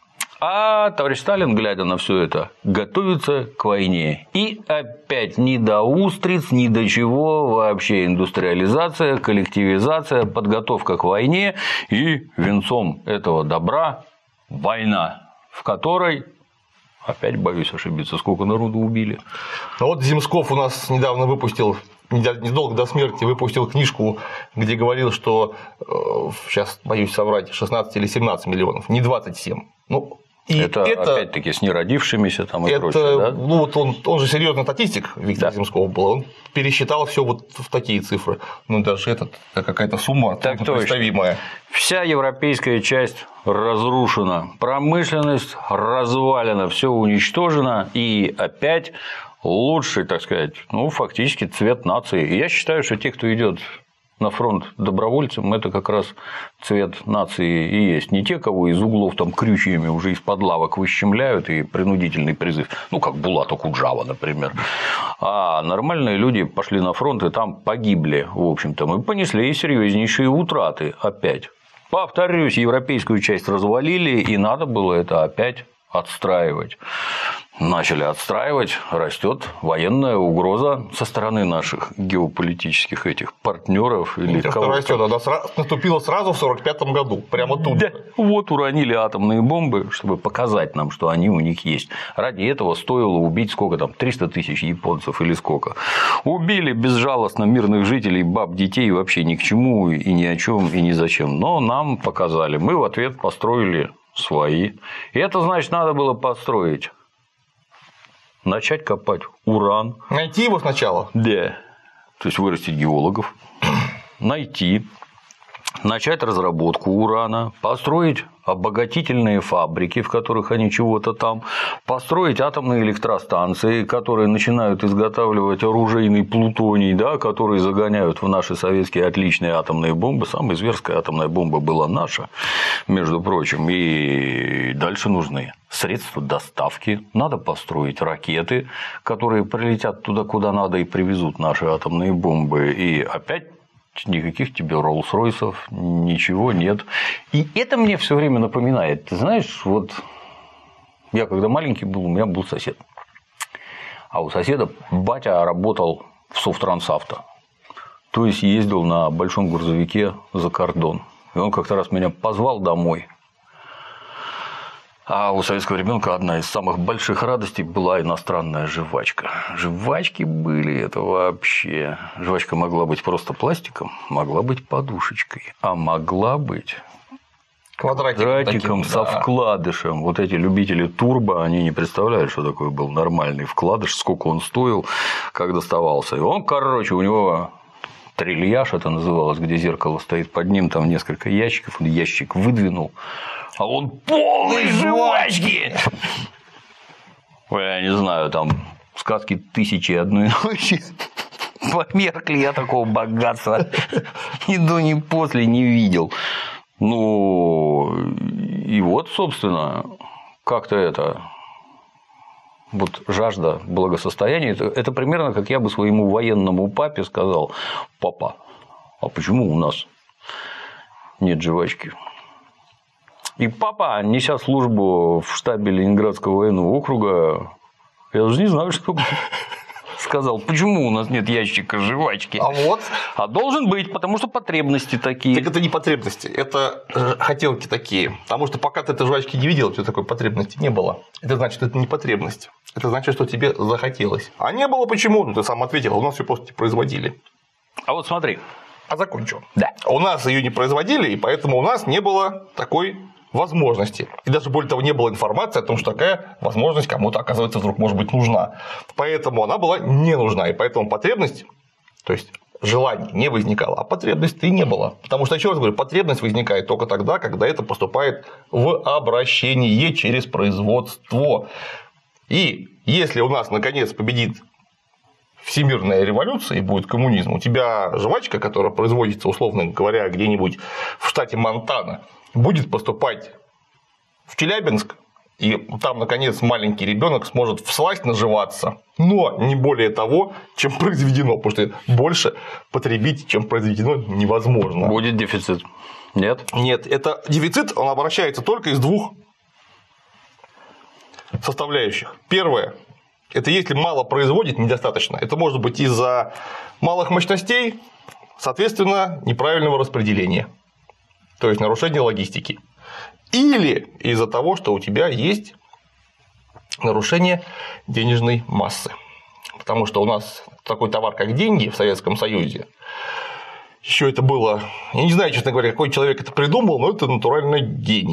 А товарищ Сталин, глядя на все это, готовится к войне. И опять ни до устриц, ни до чего вообще индустриализация, коллективизация, подготовка к войне. И венцом этого добра война, в которой... Опять боюсь ошибиться, сколько народу убили. Ну вот Земсков у нас недавно выпустил, недолго до смерти выпустил книжку, где говорил, что, сейчас боюсь соврать, шестнадцать или семнадцать миллионов, не двадцать семь. Ну, И это, это опять-таки с неродившимися там и это, прочее, да? Ну вот он, он же серьезный статистик, Виктор да. Земсков был, он пересчитал все вот в такие цифры. Ну даже этот, это какая-то сумма так представимая. Вся европейская часть разрушена, промышленность развалена, все уничтожено, и опять лучший, так сказать, ну фактически цвет нации. И я считаю, что те, кто идет на фронт добровольцем, это как раз цвет нации и есть. Не те, кого из углов там крючьями уже из-под лавок выщемляют и принудительный призыв, ну, как Булат Окуджава, например, а нормальные люди пошли на фронт и там погибли, в общем-то, мы понесли серьезнейшие утраты опять. Повторюсь, европейскую часть развалили, и надо было это опять отстраивать. Начали отстраивать, растет военная угроза со стороны наших геополитических этих партнеров или кого-то. Растет, она наступила сразу в сорок пятом году, прямо тут. Да, вот уронили атомные бомбы, чтобы показать нам, что они у них есть. Ради этого стоило убить сколько там, триста тысяч японцев или сколько. Убили безжалостно мирных жителей, баб, детей вообще ни к чему и ни о чем и ни зачем. Но нам показали, мы в ответ построили свои. И это значит, надо было построить. Начать копать уран. Найти его сначала? Да. То есть вырастить геологов, найти, начать разработку урана, построить обогатительные фабрики, в которых они чего-то там, построить атомные электростанции, которые начинают изготавливать оружейный плутоний, да, которые загоняют в наши советские отличные атомные бомбы. Самая зверская атомная бомба была наша, между прочим, и дальше нужны средства доставки, надо построить ракеты, которые прилетят туда, куда надо, и привезут наши атомные бомбы, и опять никаких тебе Роллс-Ройсов, ничего нет. И это мне все время напоминает. Ты знаешь, вот я когда маленький был, у меня был сосед. А у соседа батя работал в Совтрансавто. То есть ездил на большом грузовике за кордон. И он как-то раз меня позвал домой. А у советского ребенка одна из самых больших радостей была иностранная жвачка. Жвачки были, это вообще. Жвачка могла быть просто пластиком, могла быть подушечкой, а могла быть квадратиком, квадратиком таким, со да. вкладышем. Вот эти любители турбо, они не представляют, что такое был нормальный вкладыш, сколько он стоил, как доставался. И он, короче, у него трильяж это называлось, где зеркало стоит под ним, там несколько ящиков, он ящик выдвинул. А он полный жвачки! Ой, я не знаю, там сказки тысячи и одной ночи. Померкли, я такого богатства ни до, ни после не видел. Ну, и вот, собственно, как-то это... Вот жажда благосостояния, это, это примерно как я бы своему военному папе сказал: папа, а почему у нас нет жвачки? И папа, неся службу в штабе Ленинградского военного округа, я даже не знаю, что сказал, почему у нас нет ящика жвачки. А вот. А должен быть, потому что потребности такие. Так это не потребности, это хотелки такие. Потому что пока ты этой жвачки не видел, у тебя такой потребности не было. Это значит, это не потребность. Это значит, что тебе захотелось. А не было почему? Ну, ты сам ответил, у нас ее просто не производили. А вот смотри. А закончу. Да. У нас ее не производили, и поэтому у нас не было такой возможности. И даже более того, не было информации о том, что такая возможность кому-то, оказывается, вдруг может быть нужна. Поэтому она была не нужна. И поэтому потребность, то есть желание не возникало, а потребности и не было. Потому что, еще раз говорю, потребность возникает только тогда, когда это поступает в обращение через производство. И если у нас наконец победит всемирная революция и будет коммунизм, у тебя жвачка, которая производится, условно говоря, где-нибудь в штате Монтана, будет поступать в Челябинск, и там, наконец, маленький ребенок сможет всласть наживаться, но не более того, чем произведено, потому что больше потребить, чем произведено, невозможно. Будет дефицит. Нет? Нет, это дефицит, он обращается только из двух составляющих. Первое. Это если мало производит, недостаточно. Это может быть из-за малых мощностей, соответственно, неправильного распределения. То есть нарушение логистики. Или из-за того, что у тебя есть нарушение денежной массы. Потому что у нас такой товар, как деньги в Советском Союзе, еще это было, я не знаю, честно говоря, какой человек это придумал, но это натурально гений.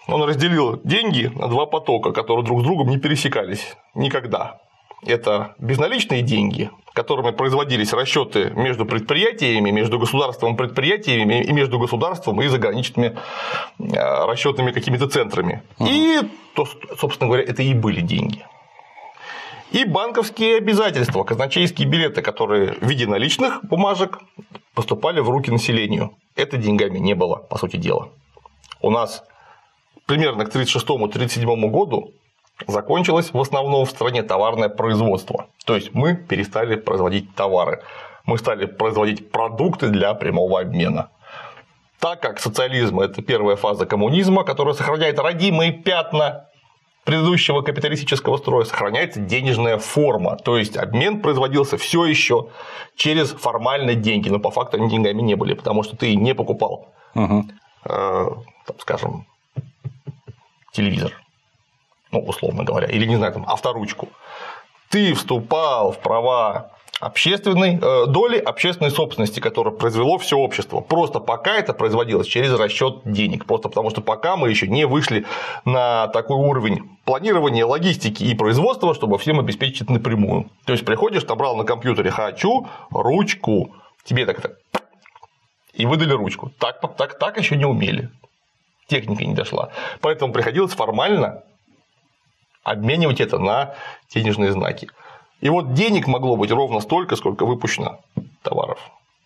Он разделил деньги на два потока, которые друг с другом не пересекались никогда. Это безналичные деньги, которыми производились расчеты между предприятиями, между государством и предприятиями и между государством и заграничными расчетными какими-то центрами. Угу. И, то, собственно говоря, это и были деньги. И банковские обязательства, казначейские билеты, которые в виде наличных бумажек поступали в руки населению. Это деньгами не было, по сути дела. У нас примерно к тридцать шестому — тридцать седьмому году закончилось в основном в стране товарное производство. То есть мы перестали производить товары, мы стали производить продукты для прямого обмена. Так как социализм – это первая фаза коммунизма, которая сохраняет родимые пятна предыдущего капиталистического строя, сохраняется денежная форма. То есть обмен производился все еще через формальные деньги, но по факту они деньгами не были, потому что ты не покупал, угу. э, там, скажем, телевизор. Ну, условно говоря, или, не знаю, там, авторучку, ты вступал в права общественной, э, доли общественной собственности, которая произвело все общество. Просто пока это производилось через расчет денег. Просто потому что пока мы еще не вышли на такой уровень планирования, логистики и производства, чтобы всем обеспечить это напрямую. То есть приходишь, набрал на компьютере «хочу ручку», тебе так-то и выдали ручку. Так, так, так еще не умели. Техника не дошла. Поэтому приходилось формально обменивать это на денежные знаки. И вот денег могло быть ровно столько, сколько выпущено товаров.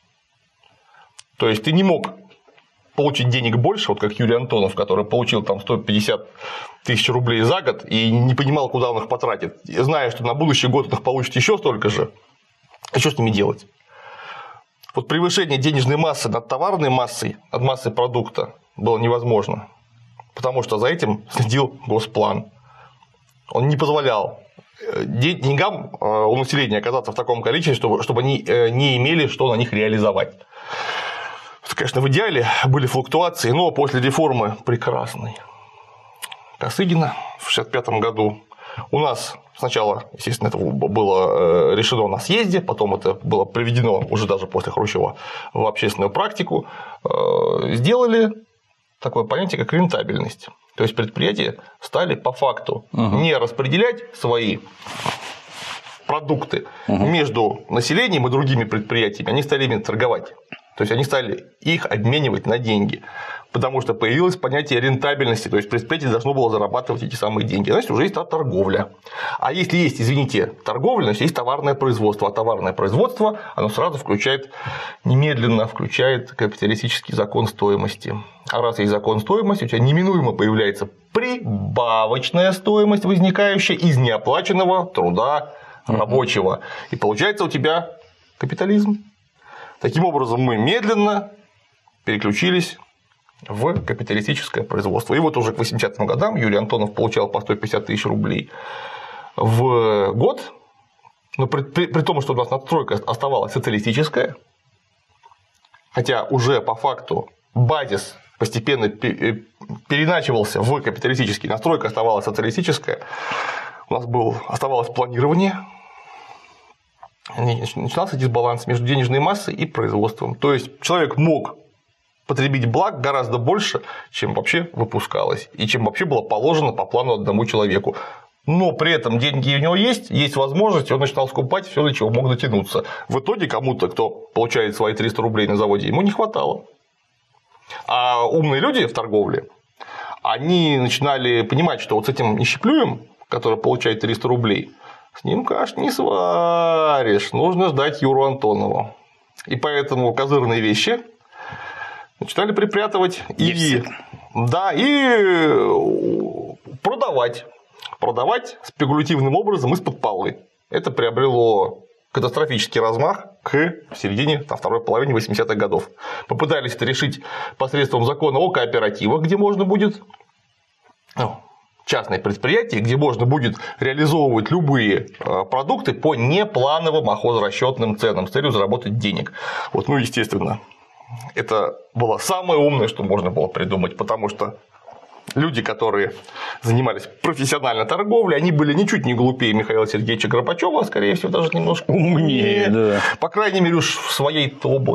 То есть ты не мог получить денег больше, вот как Юрий Антонов, который получил там сто пятьдесят тысяч рублей за год и не понимал, куда он их потратит, зная, что на будущий год он их получит еще столько же. А что с ними делать? Вот превышение денежной массы над товарной массой, над массой продукта было невозможно, потому что за этим следил Госплан. Он не позволял деньгам у населения оказаться в таком количестве, чтобы, чтобы они не имели что на них реализовать. Конечно, в идеале были флуктуации, но после реформы прекрасной Косыгина в шестьдесят пятом году у нас сначала, естественно, это было решено на съезде, потом это было приведено уже даже после Хрущева в общественную практику, сделали такое понятие, как рентабельность. То есть предприятия стали по факту угу. не распределять свои продукты угу. между населением и другими предприятиями, они стали ими торговать. То есть они стали их обменивать на деньги, потому что появилось понятие рентабельности, то есть предприятие должно было зарабатывать эти самые деньги. Значит, уже есть торговля. А если есть, извините, торговля, значит, есть товарное производство. А товарное производство, оно сразу включает, немедленно включает капиталистический закон стоимости. А раз есть закон стоимости, у тебя неминуемо появляется прибавочная стоимость, возникающая из неоплаченного труда рабочего. И получается у тебя капитализм. Таким образом, мы медленно переключились в капиталистическое производство. И вот уже к восьмидесятым годам Юрий Антонов получал по сто пятьдесят тысяч рублей в год, но при, при, при том, что у нас надстройка оставалась социалистическая, хотя уже по факту базис постепенно переначивался в капиталистический, настройка оставалась социалистическая, у нас был, оставалось планирование, начинался дисбаланс между денежной массой и производством. То есть человек мог потребить благ гораздо больше, чем вообще выпускалось, и чем вообще было положено по плану одному человеку. Но при этом деньги у него есть, есть возможность, он начинал скупать все, до чего мог дотянуться. В итоге кому-то, кто получает свои триста рублей на заводе, ему не хватало. А умные люди в торговле, они начинали понимать, что вот с этим нищеплюем, который получает триста рублей, с ним каш не сваришь, нужно ждать Юру Антонова. И поэтому козырные вещи начинали припрятывать и, да, и продавать. Продавать спекулятивным образом из-под полы. Это приобрело катастрофический размах к середине, на второй половине восьмидесятых годов. Попытались это решить посредством закона о кооперативах, где можно будет частные предприятия, где можно будет реализовывать любые продукты по неплановым охозрасчетным ценам с целью заработать денег. Вот, ну, естественно, это было самое умное, что можно было придумать, потому что люди, которые занимались профессиональной торговлей, они были ничуть не глупее Михаила Сергеевича Горбачева, а скорее всего даже немножко умнее, да. По крайней мере уж в своей области.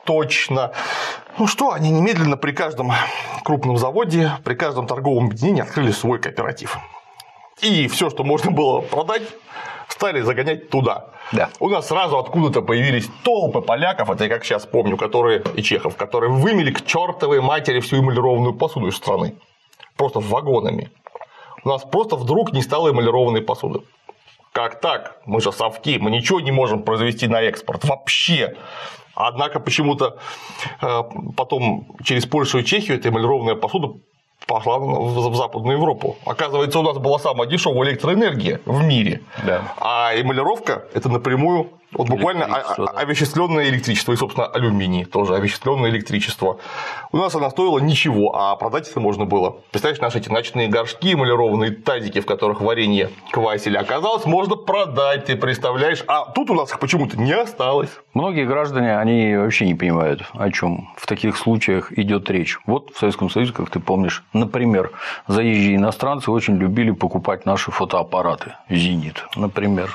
точно. Ну что, они немедленно при каждом крупном заводе, при каждом торговом объединении открыли свой кооператив. И все, что можно было продать, стали загонять туда. Да. У нас сразу откуда-то появились толпы поляков, это я как сейчас помню, которые, и чехов, которые вымели к чертовой матери всю эмалированную посуду из страны. Просто вагонами. У нас просто вдруг не стало эмалированной посуды. Как так? Мы же совки, мы ничего не можем произвести на экспорт. Вообще. Однако почему-то потом через Польшу и Чехию эта эмалированная посуда пошла в Западную Европу. Оказывается, у нас была самая дешевая электроэнергия в мире, да. А эмалировка – это напрямую вот буквально овеществленное электричество и, собственно, алюминий тоже овеществленное электричество. У нас она стоила ничего, а продать это можно было. Представляешь, наши эти ночные горшки, эмалированные тазики, в которых варенье квасили, оказалось, можно продать, ты представляешь? А тут у нас их почему-то не осталось. Многие граждане, они вообще не понимают, о чем в таких случаях идет речь. Вот в Советском Союзе, как ты помнишь, например, заезжие иностранцы очень любили покупать наши фотоаппараты «Зенит», например.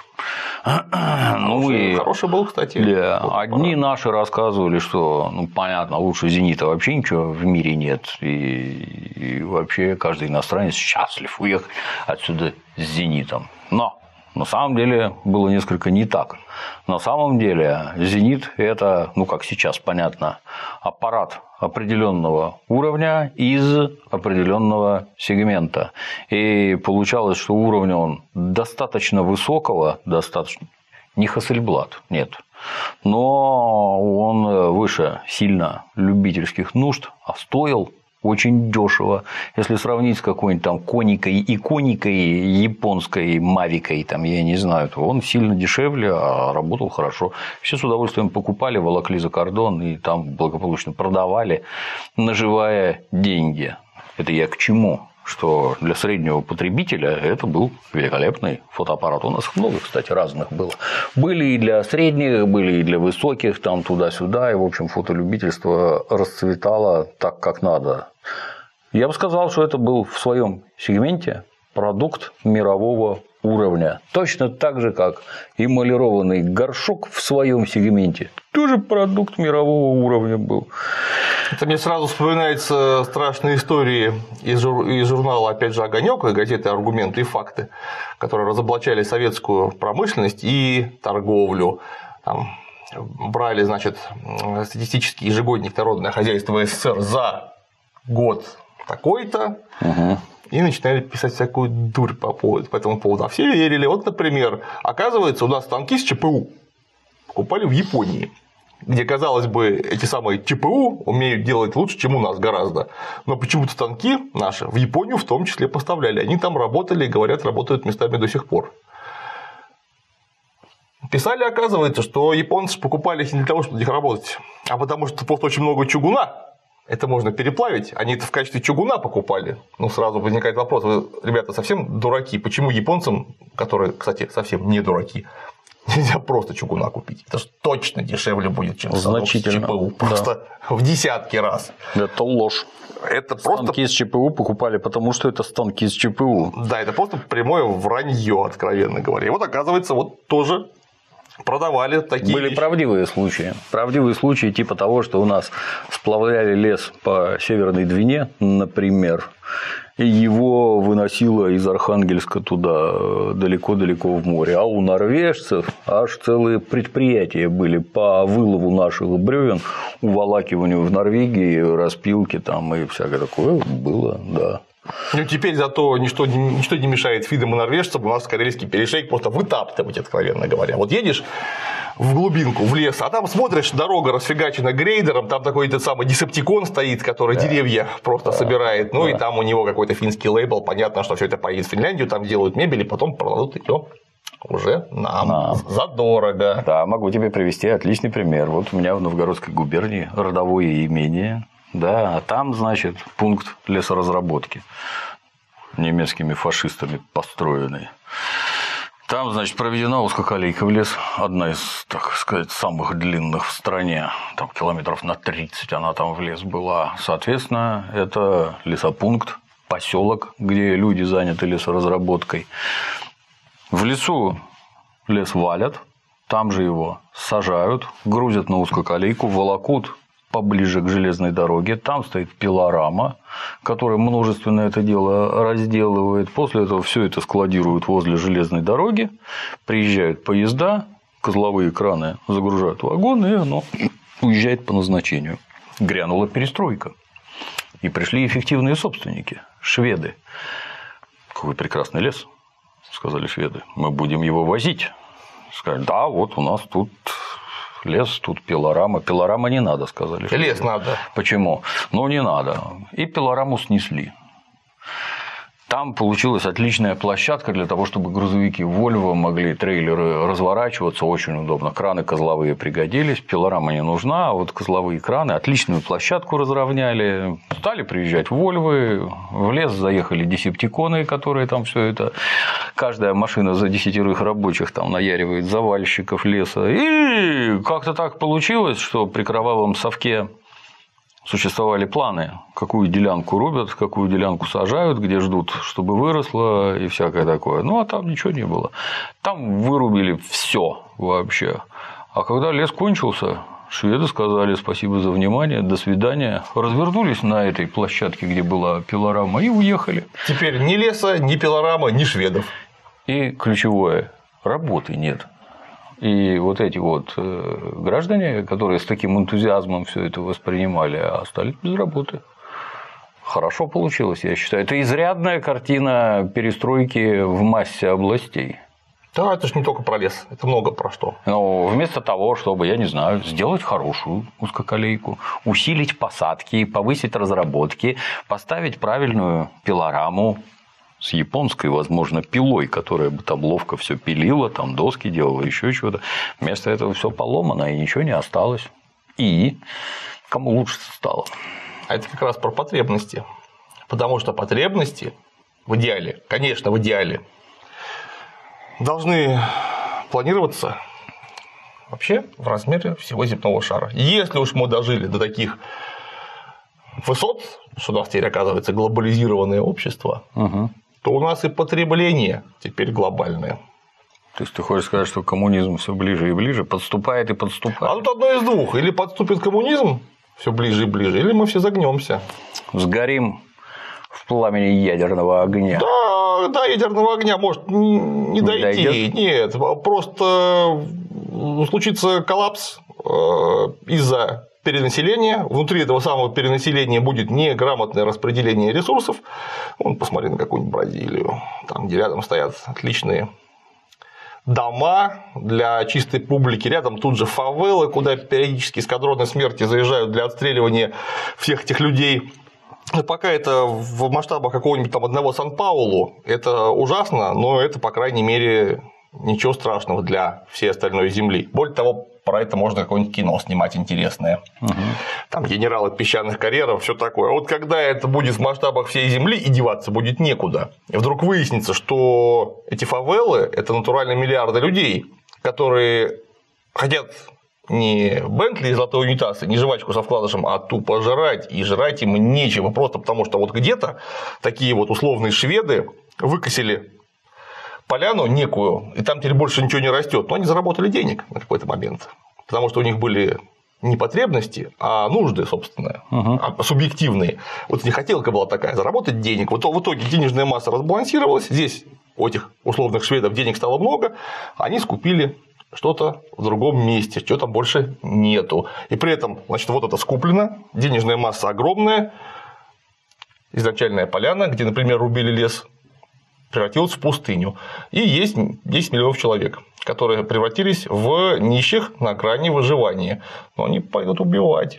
Ну и хороший был, кстати. Да, одни наши рассказывали, что, ну, понятно, лучше «Зенита» вообще ничего в мире нет, и, и вообще каждый иностранец счастлив уехать отсюда с «Зенитом». Но на самом деле было несколько не так. На самом деле «Зенит» – это, ну как сейчас понятно, аппарат определенного уровня из определенного сегмента. И получалось, что уровня он достаточно высокого, достаточно не Hasselblad, нет, но он выше сильно любительских нужд, а стоил очень дешево. Если сравнить с какой-нибудь там коникой, иконикой, японской мавикой, там, я не знаю, то он сильно дешевле, а работал хорошо. Все с удовольствием покупали, волокли за кордон и там благополучно продавали, наживая деньги. Это я к чему? Что для среднего потребителя это был великолепный фотоаппарат. У нас их много, кстати, разных было. Были и для средних, были и для высоких, там туда-сюда. И, в общем, фотолюбительство расцветало так, как надо. Я бы сказал, что это был в своем сегменте продукт мирового уровня. Точно так же, как эмалированный горшок в своем сегменте. Тоже продукт мирового уровня был. Это мне сразу вспоминаются страшные истории из, жур... из журнала, опять же, «Огонёк» и газеты «Аргументы и факты», которые разоблачали советскую промышленность и торговлю. Там брали, значит, статистический ежегодник «Народное хозяйство СССР» за год такой-то, угу. И начинали писать всякую дурь по, поводу, по этому поводу. А все верили. Вот, например, оказывается, у нас станки с ЧПУ покупали в Японии, где, казалось бы, эти самые ЧПУ умеют делать лучше, чем у нас гораздо. Но почему-то станки наши в Японию в том числе поставляли. Они там работали и, говорят, работают местами до сих пор. Писали, оказывается, что японцы покупали их не для того, чтобы на них работать, а потому что просто очень много чугуна. Это можно переплавить, они это в качестве чугуна покупали. Ну, сразу возникает вопрос, вы, ребята, совсем дураки, почему японцам, которые, кстати, совсем не дураки, нельзя просто чугуна купить? Это же точно дешевле будет, чем станок с ЧПУ, просто да. В десятки раз. Это ложь. Это станки просто... с ЧПУ покупали, потому что это станки с ЧПУ. Да, это просто прямое вранье, откровенно говоря. И вот, оказывается, вот тоже... продавали такие. Были правдивые случаи. Правдивые случаи типа того, что у нас сплавляли лес по Северной Двине, например, и его выносило из Архангельска туда далеко-далеко в море. А у норвежцев аж целые предприятия были по вылову наших бревен, уволакиванию в Норвегии, распилке там и всякое такое было, да. Ну, теперь зато ничто, ничто не мешает фидам и норвежцам у нас карельский перешейк просто вытаптывать, откровенно говоря. Вот едешь в глубинку, в лес, а там смотришь, дорога расфигачена грейдером, там такой этот самый десептикон стоит, который да. деревья просто да. собирает, ну да. и там у него какой-то финский лейбл, понятно, что все это поедет в Финляндию, там делают мебель и потом продадут ее уже нам, нам задорого. Да, могу тебе привести отличный пример. Вот у меня в Новгородской губернии родовое имение. Да, а там, значит, пункт лесоразработки немецкими фашистами построенный. Там, значит, проведена узкоколейка в лес, одна из, так сказать, самых длинных в стране, там километров на тридцать она там в лес была. Соответственно, это лесопункт, поселок, где люди заняты лесоразработкой. В лесу лес валят, там же его сажают, грузят на узкоколейку, волокут поближе к железной дороге, там стоит пилорама, которая множественно это дело разделывает, после этого все это складируют возле железной дороги, приезжают поезда, козловые краны загружают вагон, и оно уезжает по назначению. Грянула перестройка, и пришли эффективные собственники, шведы. Какой прекрасный лес, сказали шведы, мы будем его возить. Сказали, да, вот у нас тут лес, тут пилорама. Пилорама не надо, сказали. Лес надо. Почему? Ну, не надо. И пилораму снесли. Там получилась отличная площадка для того, чтобы грузовики Volvo могли, трейлеры, разворачиваться, очень удобно. Краны козловые пригодились, пилорама не нужна, а вот козловые краны, отличную площадку разровняли. Стали приезжать Volvo, в лес заехали десептиконы, которые там все это, каждая машина за десятерых рабочих там наяривает завальщиков леса. И как-то так получилось, что при кровавом совке существовали планы, какую делянку рубят, какую делянку сажают, где ждут, чтобы выросло и всякое такое. Ну, а там ничего не было. Там вырубили все вообще. А когда лес кончился, шведы сказали спасибо за внимание, до свидания, развернулись на этой площадке, где была пилорама, и уехали. Теперь ни леса, ни пилорамы, ни шведов. И ключевое – работы нет. И вот эти вот граждане, которые с таким энтузиазмом все это воспринимали, остались без работы. Хорошо получилось, я считаю. Это изрядная картина перестройки в массе областей. Да, это же не только про лес, это много про что. Но вместо того, чтобы, я не знаю, сделать хорошую узкоколейку, усилить посадки, повысить разработки, поставить правильную пилораму, с японской, возможно, пилой, которая бы там ловко все пилила, там доски делала, еще чего-то. Вместо этого все поломано, и ничего не осталось. И кому лучше стало? А это как раз про потребности. Потому что потребности в идеале, конечно, в идеале, должны планироваться вообще в размере всего земного шара. Если уж мы дожили до таких высот, что у нас теперь оказывается глобализированное общество, угу. то у нас и потребление теперь глобальное. То есть ты хочешь сказать, что коммунизм все ближе и ближе, подступает и подступает? А тут одно из двух: или подступит коммунизм все ближе и ближе, или мы все загнемся. Сгорим в пламени ядерного огня. Да, да, ядерного огня может не, не дойти. Дойдет? Нет, просто случится коллапс из-за перенаселения. Внутри этого самого перенаселения будет неграмотное распределение ресурсов. Вон, посмотри на какую-нибудь Бразилию, там, где рядом стоят отличные дома для чистой публики, рядом тут же фавелы, куда периодически эскадроны смерти заезжают для отстреливания всех этих людей. Пока это в масштабах какого-нибудь там одного Сан-Паулу, это ужасно, но это, по крайней мере, ничего страшного для всей остальной земли. Более того, про это можно какое-нибудь кино снимать интересное. Угу. Там генералы песчаных карьеров, все такое. А вот когда это будет в масштабах всей земли, и деваться будет некуда, и вдруг выяснится, что эти фавелы – это натурально миллиарды людей, которые хотят не Бентли и золотой унитаз, не жвачку со вкладышем, а тупо жрать, и жрать им нечего, просто потому что вот где-то такие вот условные шведы выкосили поляну некую, и там теперь больше ничего не растет, но они заработали денег на какой-то момент, потому что у них были не потребности, а нужды, собственно, угу. а субъективные. Вот не хотелка была такая, заработать денег. Вот в итоге денежная масса разбалансировалась, здесь у этих условных шведов денег стало много, они скупили что-то в другом месте, чего там больше нету. И при этом, значит, вот это скуплено, денежная масса огромная, изначальная поляна, где, например, рубили лес, превратилась в пустыню. И есть десять миллионов человек, которые превратились в нищих на грани выживания. Но они пойдут убивать.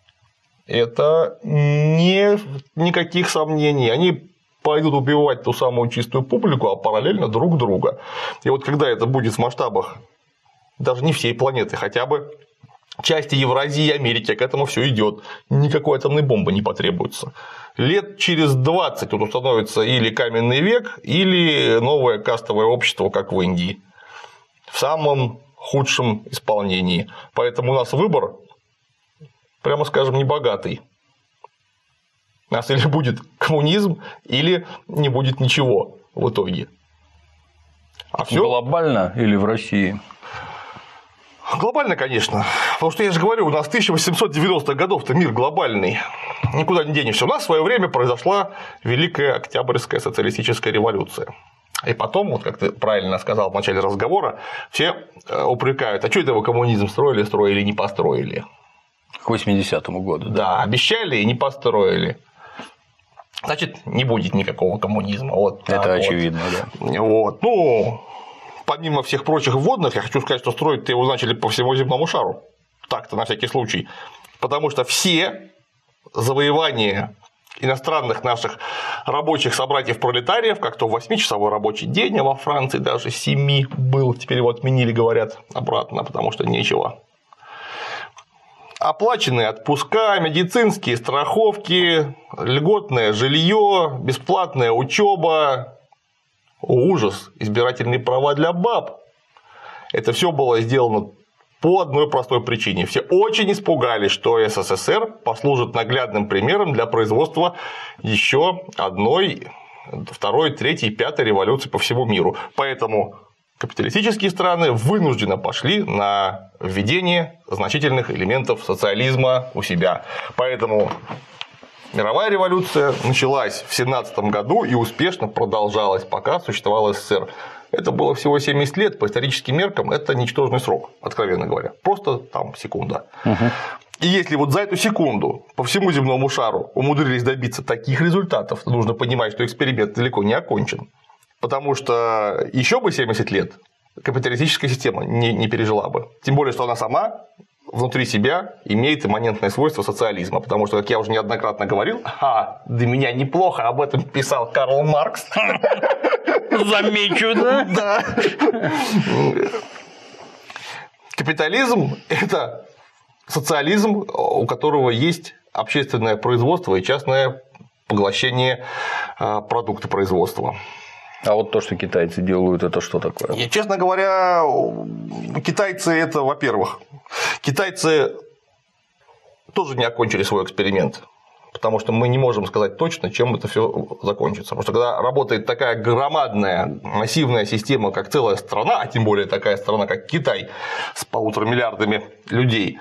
Это не никаких сомнений. Они пойдут убивать ту самую чистую публику, а параллельно друг друга. И вот когда это будет в масштабах даже не всей планеты, хотя бы части Евразии и Америки, к этому все идет. Никакой атомной бомбы не потребуется. Лет через двадцать тут установится или каменный век, или новое кастовое общество, как в Индии. В самом худшем исполнении. Поэтому у нас выбор, прямо скажем, небогатый. У нас или будет коммунизм, или не будет ничего в итоге. А всё... Глобально или в России? Глобально, конечно. Потому что я же говорю, у нас тысяча восемьсот девяностых годов-то мир глобальный. Никуда не денешься. У нас в свое время произошла Великая Октябрьская социалистическая революция. И потом, вот как ты правильно сказал в начале разговора, все упрекают, а что это вы коммунизм строили, строили, не построили. К восьмидесятому году. Да, да, обещали и не построили. Значит, не будет никакого коммунизма. Вот это вот. Очевидно, да. Вот. Ну, помимо всех прочих вводных, я хочу сказать, что строить-то его начали по всему земному шару. Так-то, на всякий случай. Потому что все завоевания иностранных наших рабочих собратьев-пролетариев, как то восьмичасовой рабочий день, а во Франции даже семи был, теперь его отменили, говорят, обратно, потому что нечего. Оплаченные отпуска, медицинские страховки, льготное жилье, бесплатная учеба, ужас, избирательные права для баб. Это все было сделано по одной простой причине. Все очень испугались, что СССР послужит наглядным примером для производства еще одной, второй, третьей, пятой революции по всему миру. Поэтому капиталистические страны вынужденно пошли на введение значительных элементов социализма у себя. Поэтому мировая революция началась в семнадцатом году и успешно продолжалась, пока существовал СССР. Это было всего семьдесят лет, по историческим меркам это ничтожный срок, откровенно говоря. Просто там секунда. Угу. И если вот за эту секунду по всему земному шару умудрились добиться таких результатов, то нужно понимать, что эксперимент далеко не окончен. Потому что еще бы семьдесят лет капиталистическая система не, не пережила бы. Тем более, что она сама внутри себя имеет имманентное свойство социализма. Потому что, как я уже неоднократно говорил, а, до меня неплохо об этом писал Карл Маркс. Замечу, да? Да. Капитализм – это социализм, у которого есть общественное производство и частное поглощение продукта производства. А вот то, что китайцы делают, это что такое? И, честно говоря, китайцы – это, во-первых, китайцы тоже не окончили свой эксперимент. Потому что мы не можем сказать точно, чем это все закончится. Потому что когда работает такая громадная, массивная система, как целая страна, а тем более такая страна, как Китай, с полутора миллиардами людей,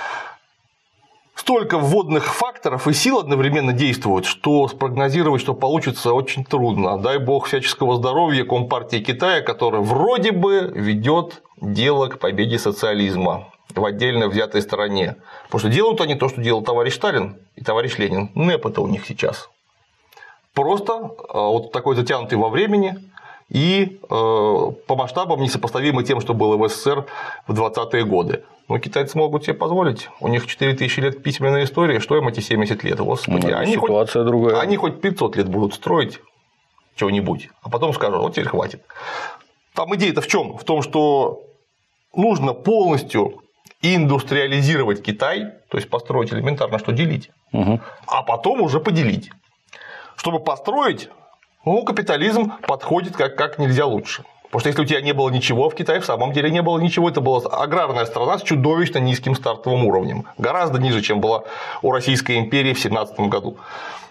столько вводных факторов и сил одновременно действуют, что спрогнозировать, что получится, очень трудно. Дай бог всяческого здоровья Компартии Китая, которая вроде бы ведет дело к победе социализма в отдельно взятой стране. Потому что делают они то, что делал товарищ Сталин и товарищ Ленин. НЭП это у них сейчас. Просто вот такой затянутый во времени и по масштабам несопоставимый тем, что было в СССР в двадцатые годы. Но китайцы могут себе позволить. У них четыре тысячи лет письменной истории, что им эти семьдесят лет? Господи, ну, они, ситуация хоть, другая. они хоть пятьсот лет будут строить чего-нибудь, а потом скажут, вот теперь хватит. Там идея-то в чем? В том, что нужно полностью индустриализировать Китай, то есть построить элементарно, что делить, угу. а потом уже поделить. Чтобы построить, ну, капитализм подходит как, как нельзя лучше. Потому что если у тебя не было ничего, в Китае в самом деле не было ничего, это была аграрная страна с чудовищно низким стартовым уровнем, гораздо ниже, чем была у Российской империи в семнадцатом году.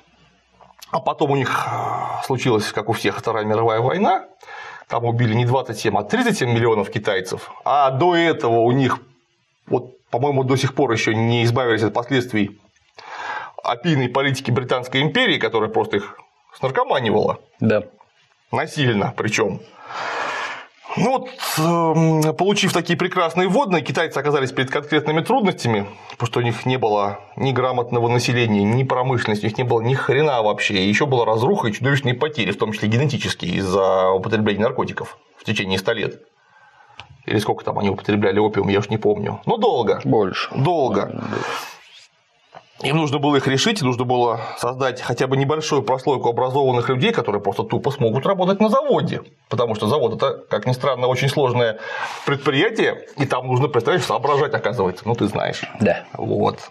А потом у них случилась, как у всех, Вторая мировая война, там убили не двадцать семь, а тридцать семь миллионов китайцев, а до этого у них, вот, по-моему, до сих пор еще не избавились от последствий опийной политики Британской империи, которая просто их снаркоманивала. Да. Насильно причем. Ну вот, получив такие прекрасные вводные, китайцы оказались перед конкретными трудностями, потому что у них не было ни грамотного населения, ни промышленности, у них не было ни хрена вообще, и еще была разруха и чудовищные потери, в том числе генетические, из-за употребления наркотиков в течение ста лет. Или сколько там они употребляли опиум, я уж не помню. Но долго. Больше. Долго. Им нужно было их решить, нужно было создать хотя бы небольшую прослойку образованных людей, которые просто тупо смогут работать на заводе. Потому что завод – это, как ни странно, очень сложное предприятие, и там нужно, представляешь, соображать, оказывается. Ну, ты знаешь. Да. Вот.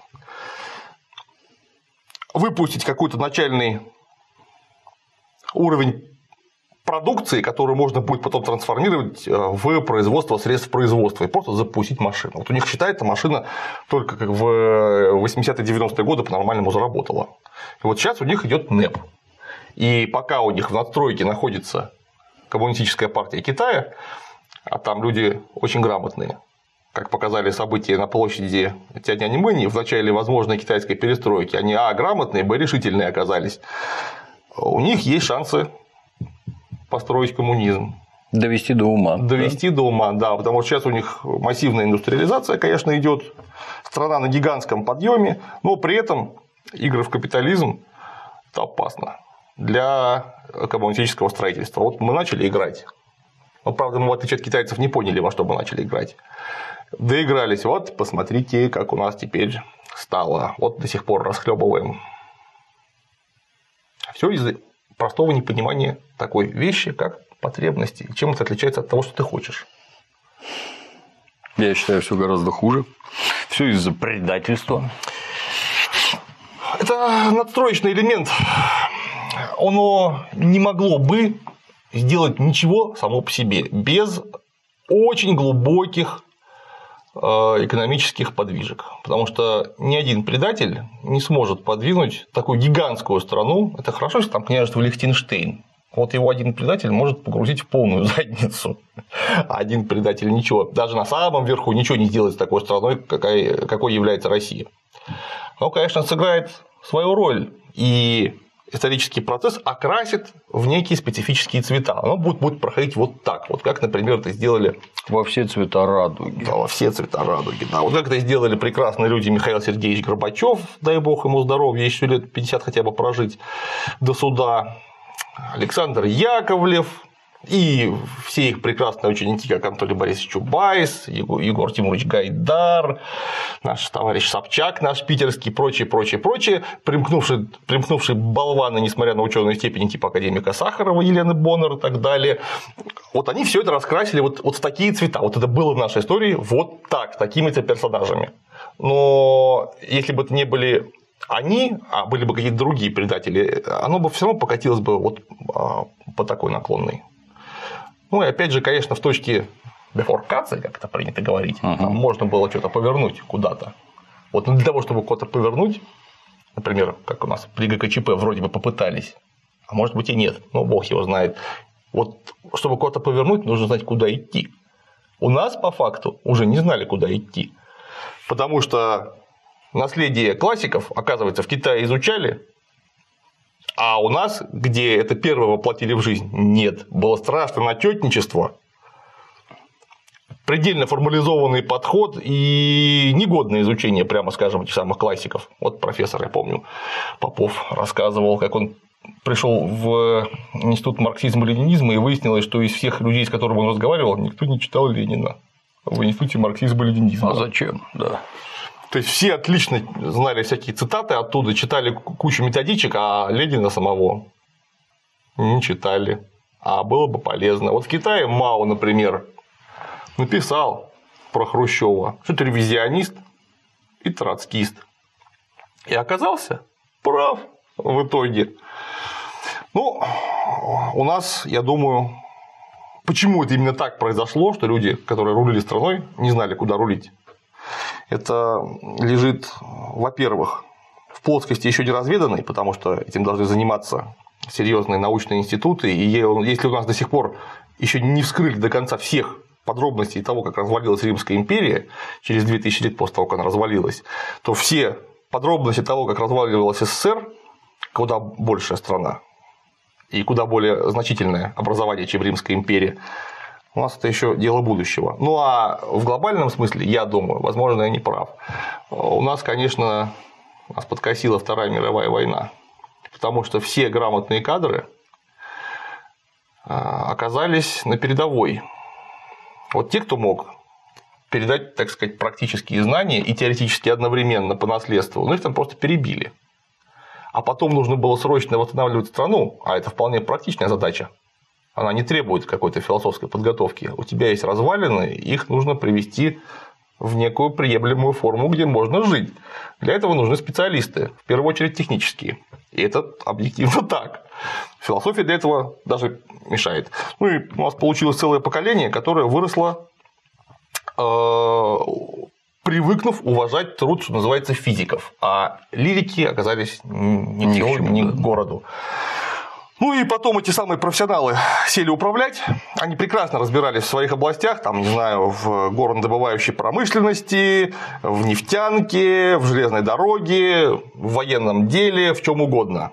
Выпустить какой-то начальный уровень продукции, которую можно будет потом трансформировать в производство средств производства и просто запустить машину. Вот у них считается, машина только как в восьмидесятые-девяностые годы по-нормальному заработала. И вот сейчас у них идет НЭП. И пока у них в надстройке находится Коммунистическая партия Китая, а там люди очень грамотные, как показали события на площади Тяньаньмэнь в начале возможной китайской перестройки, они а. грамотные, б. решительные оказались. У них есть шансы построить коммунизм. Довести до ума. Довести да? до ума, да, потому что сейчас у них массивная индустриализация, конечно, идет, страна на гигантском подъеме, но при этом игры в капитализм – это опасно для коммунистического строительства. Вот мы начали играть. Но, правда, мы, в отличие от китайцев, не поняли, во что мы начали играть. Доигрались. Вот, посмотрите, как у нас теперь стало. Вот до сих пор расхлебываем. Все из-за простого непонимания такой вещи, как потребности. Чем это отличается от того, что ты хочешь? Я считаю, все гораздо хуже. Все из-за предательства. Это надстроечный элемент. Оно не могло бы сделать ничего само по себе без очень глубоких экономических подвижек, потому что ни один предатель не сможет подвинуть такую гигантскую страну. Это хорошо, что там княжество Лихтенштейн. Вот его один предатель может погрузить в полную задницу, а один предатель ничего. Даже на самом верху ничего не сделает с такой страной, какой, какой является Россия. Но, конечно, сыграет свою роль, и исторический процесс окрасит в некие специфические цвета. Оно будет, будет проходить вот так, вот как, например, это сделали… Во все цвета радуги. Да, во все цвета радуги, да. Вот как это сделали прекрасные люди Михаил Сергеевич Горбачев, дай бог ему здоровья, еще лет пятьдесят хотя бы прожить до суда, Александр Яковлев и все их прекрасные ученики, как Анатолий Борисович Чубайс, Егор Тимурович Гайдар, наш товарищ Собчак, наш питерский, прочее, прочее, прочее, примкнувшие, примкнувшие болваны, несмотря на ученую степень, типа академика Сахарова, Елены Боннер и так далее. Вот они все это раскрасили вот, вот в такие цвета. Вот это было в нашей истории вот так, с такими-то персонажами. Но если бы это не были они, а были бы какие-то другие предатели, оно бы все равно покатилось бы вот по такой наклонной. Ну и опять же, конечно, в точке бифуркации, как это принято говорить, uh-huh. там можно было что-то повернуть куда-то. Вот для того, чтобы куда-то повернуть, например, как у нас при ГКЧП вроде бы попытались, а может быть и нет, но бог его знает. Вот чтобы куда-то повернуть, нужно знать, куда идти. У нас по факту уже не знали, куда идти, потому что наследие классиков, оказывается, в Китае изучали, а у нас, где это первое воплотили в жизнь, нет. Было страшно начетничество, предельно формализованный подход и негодное изучение, прямо скажем, этих самых классиков. Вот профессор, я помню, Попов рассказывал, как он пришел в институт марксизма и ленинизма, и выяснилось, что из всех людей, с которыми он разговаривал, никто не читал Ленина в институте марксизма и ленинизма. А зачем? Да. То есть все отлично знали всякие цитаты оттуда, читали кучу методичек, а Ленина самого не читали. А было бы полезно. Вот в Китае Мао, например, написал про Хрущева, что это ревизионист и троцкист. И оказался прав в итоге. Ну, у нас, я думаю, почему это именно так произошло, что люди, которые рулили страной, не знали, куда рулить. Это лежит, во-первых, в плоскости еще не разведанной, потому что этим должны заниматься серьезные научные институты, и если у нас до сих пор еще не вскрыли до конца всех подробностей того, как развалилась Римская империя через две тысячи лет после того, как она развалилась, то все подробности того, как разваливалась СССР, куда большая страна и куда более значительное образование, чем Римская империя, у нас это еще дело будущего. Ну а в глобальном смысле, я думаю, возможно, я не прав. У нас, конечно, нас подкосила Вторая мировая война, потому что все грамотные кадры оказались на передовой. Вот те, кто мог передать, так сказать, практические знания и теоретически одновременно по наследству, ну их там просто перебили. А потом нужно было срочно восстанавливать страну, а это вполне практичная задача. Она не требует какой-то философской подготовки. У тебя есть развалины, их нужно привести в некую приемлемую форму, где можно жить. Для этого нужны специалисты, в первую очередь технические. И это объективно так. Философия для этого даже мешает. Ну и у нас получилось целое поколение, которое выросло, э, привыкнув уважать труд, что называется, физиков. А лирики оказались ни к селу, ни к городу. Ну и потом эти самые профессионалы сели управлять, они прекрасно разбирались в своих областях, там, не знаю, в горнодобывающей промышленности, в нефтянке, в железной дороге, в военном деле, в чем угодно.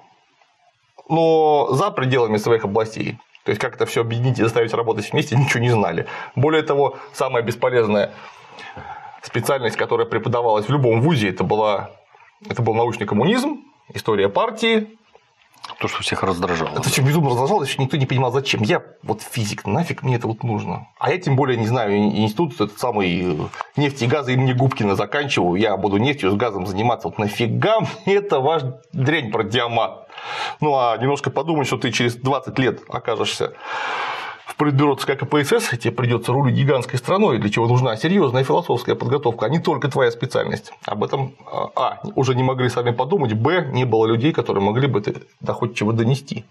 Но за пределами своих областей. То есть, как это все объединить и заставить работать вместе, ничего не знали. Более того, самая бесполезная специальность, которая преподавалась в любом вузе, это, была, это был научный коммунизм, история партии. То, что всех раздражало. Это все безумно раздражало, еще никто не понимал, зачем. Я вот физик, нафиг мне это вот нужно. А я тем более не знаю, институт этот самый нефти и газа имени Губкина заканчиваю, я буду нефтью с газом заниматься. Вот нафига мне это ваш дрянь про диамат. Ну а немножко подумать, что ты через двадцать лет окажешься в политбюро ЦК КПСС, и тебе придется рулить гигантской страной, для чего нужна серьезная философская подготовка, а не только твоя специальность. Об этом а. уже не могли сами подумать, б. не было людей, которые могли бы это доходчиво донести.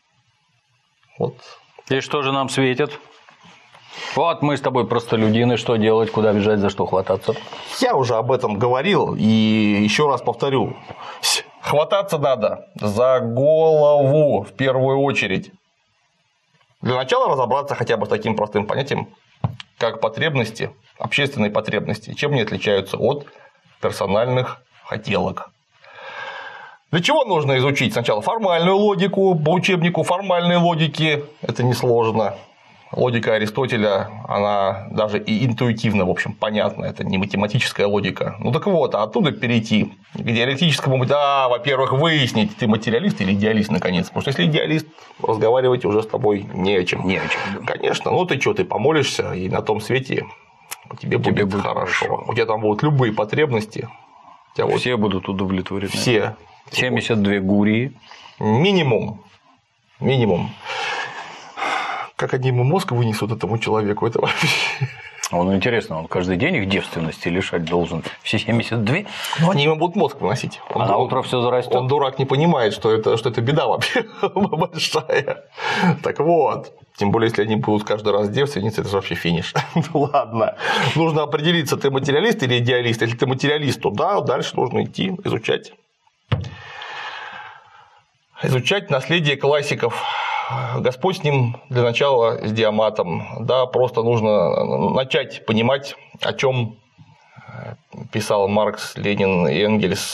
Вот. И что же нам светит? Вот мы с тобой простолюдины, что делать, куда бежать, за что хвататься? Я уже об этом говорил, и еще раз повторю. Хвататься надо за голову в первую очередь. Для начала разобраться хотя бы с таким простым понятием, как потребности, общественные потребности, чем они отличаются от персональных хотелок. Для чего нужно изучить сначала формальную логику, по учебнику формальной логики, это несложно. Логика Аристотеля, она даже и интуитивно, в общем, понятна, это не математическая логика. Ну так вот, а оттуда перейти к диалектическому, да, во-первых, выяснить, ты материалист или идеалист, наконец. Потому что если идеалист, разговаривать уже с тобой не о чем. Не о чем. Конечно, ну ты что, ты помолишься, и на том свете тебе, тебе будет, будет хорошо. хорошо. У тебя там будут любые потребности. Все вот... будут удовлетворены. Все. семьдесят две гурии. Минимум. Минимум. Как они ему мозг вынесут этому человеку, это вообще… Он интересно, он каждый день их девственности лишать должен. Все семьдесят две? Ну, они ему будут мозг выносить. Он, а на утро все зарастет. Он дурак не понимает, что это, что это беда вообще большая. Так вот. Тем более, если они будут каждый раз девственницы, это же вообще финиш. Ну ладно. Нужно определиться, ты материалист или идеалист. Если ты материалист, то да, дальше нужно идти изучать. Изучать наследие классиков. Господь с ним для начала с диаматом, да, просто нужно начать понимать, о чем писал Маркс, Ленин и Энгельс,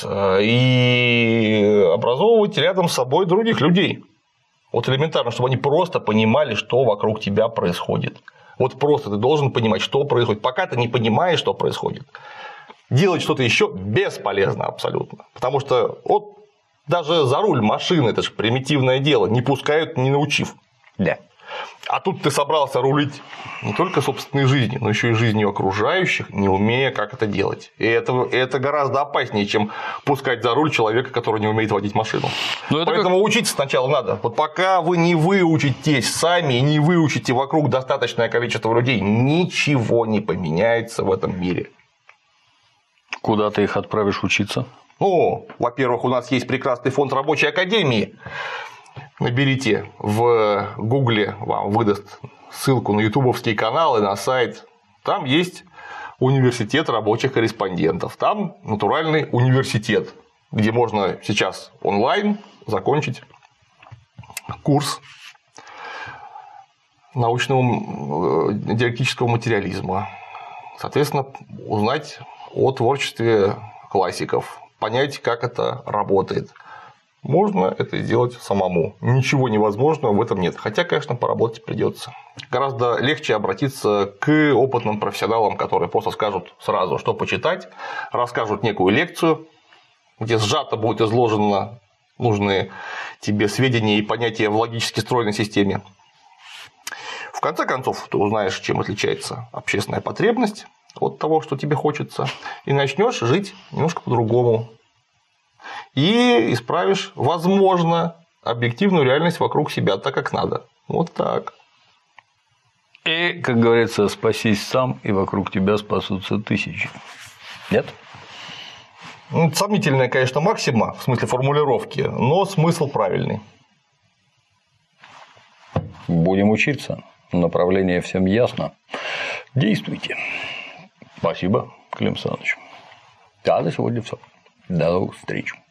и образовывать рядом с собой других людей. Вот элементарно, чтобы они просто понимали, что вокруг тебя происходит. Вот просто ты должен понимать, что происходит. Пока ты не понимаешь, что происходит, делать что-то еще бесполезно абсолютно. Потому что вот даже за руль машины, это же примитивное дело, не пускают, не научив. Да. А тут ты собрался рулить не только собственной жизнью, но еще и жизнью окружающих, не умея, как это делать. И это, это гораздо опаснее, чем пускать за руль человека, который не умеет водить машину. Поэтому как... учиться сначала надо. Вот пока вы не выучитесь сами и не выучите вокруг достаточное количество людей, ничего не поменяется в этом мире. Куда ты их отправишь учиться? Ну, во-первых, у нас есть прекрасный фонд рабочей академии. Наберите в Гугле, вам выдаст ссылку на ютубовские каналы, на сайт. Там есть университет рабочих корреспондентов. Там натуральный университет, где можно сейчас онлайн закончить курс научного диалектического материализма. Соответственно, узнать о творчестве классиков, понять, как это работает. Можно это сделать самому. Ничего невозможного в этом нет. Хотя, конечно, поработать придется. Гораздо легче обратиться к опытным профессионалам, которые просто скажут сразу, что почитать, расскажут некую лекцию, где сжато будет изложено нужные тебе сведения и понятия в логически стройной системе. В конце концов, ты узнаешь, чем отличается общественная потребность от того, что тебе хочется, и начнешь жить немножко по-другому. И исправишь, возможно, объективную реальность вокруг себя так, как надо. Вот так. И, как говорится, спасись сам, и вокруг тебя спасутся тысячи. Нет? Ну, сомнительная, конечно, максима, в смысле формулировки, но смысл правильный. Будем учиться. Направление всем ясно. Действуйте. Спасибо, Клим Саныч. Да, на сегодня все. До новых встреч.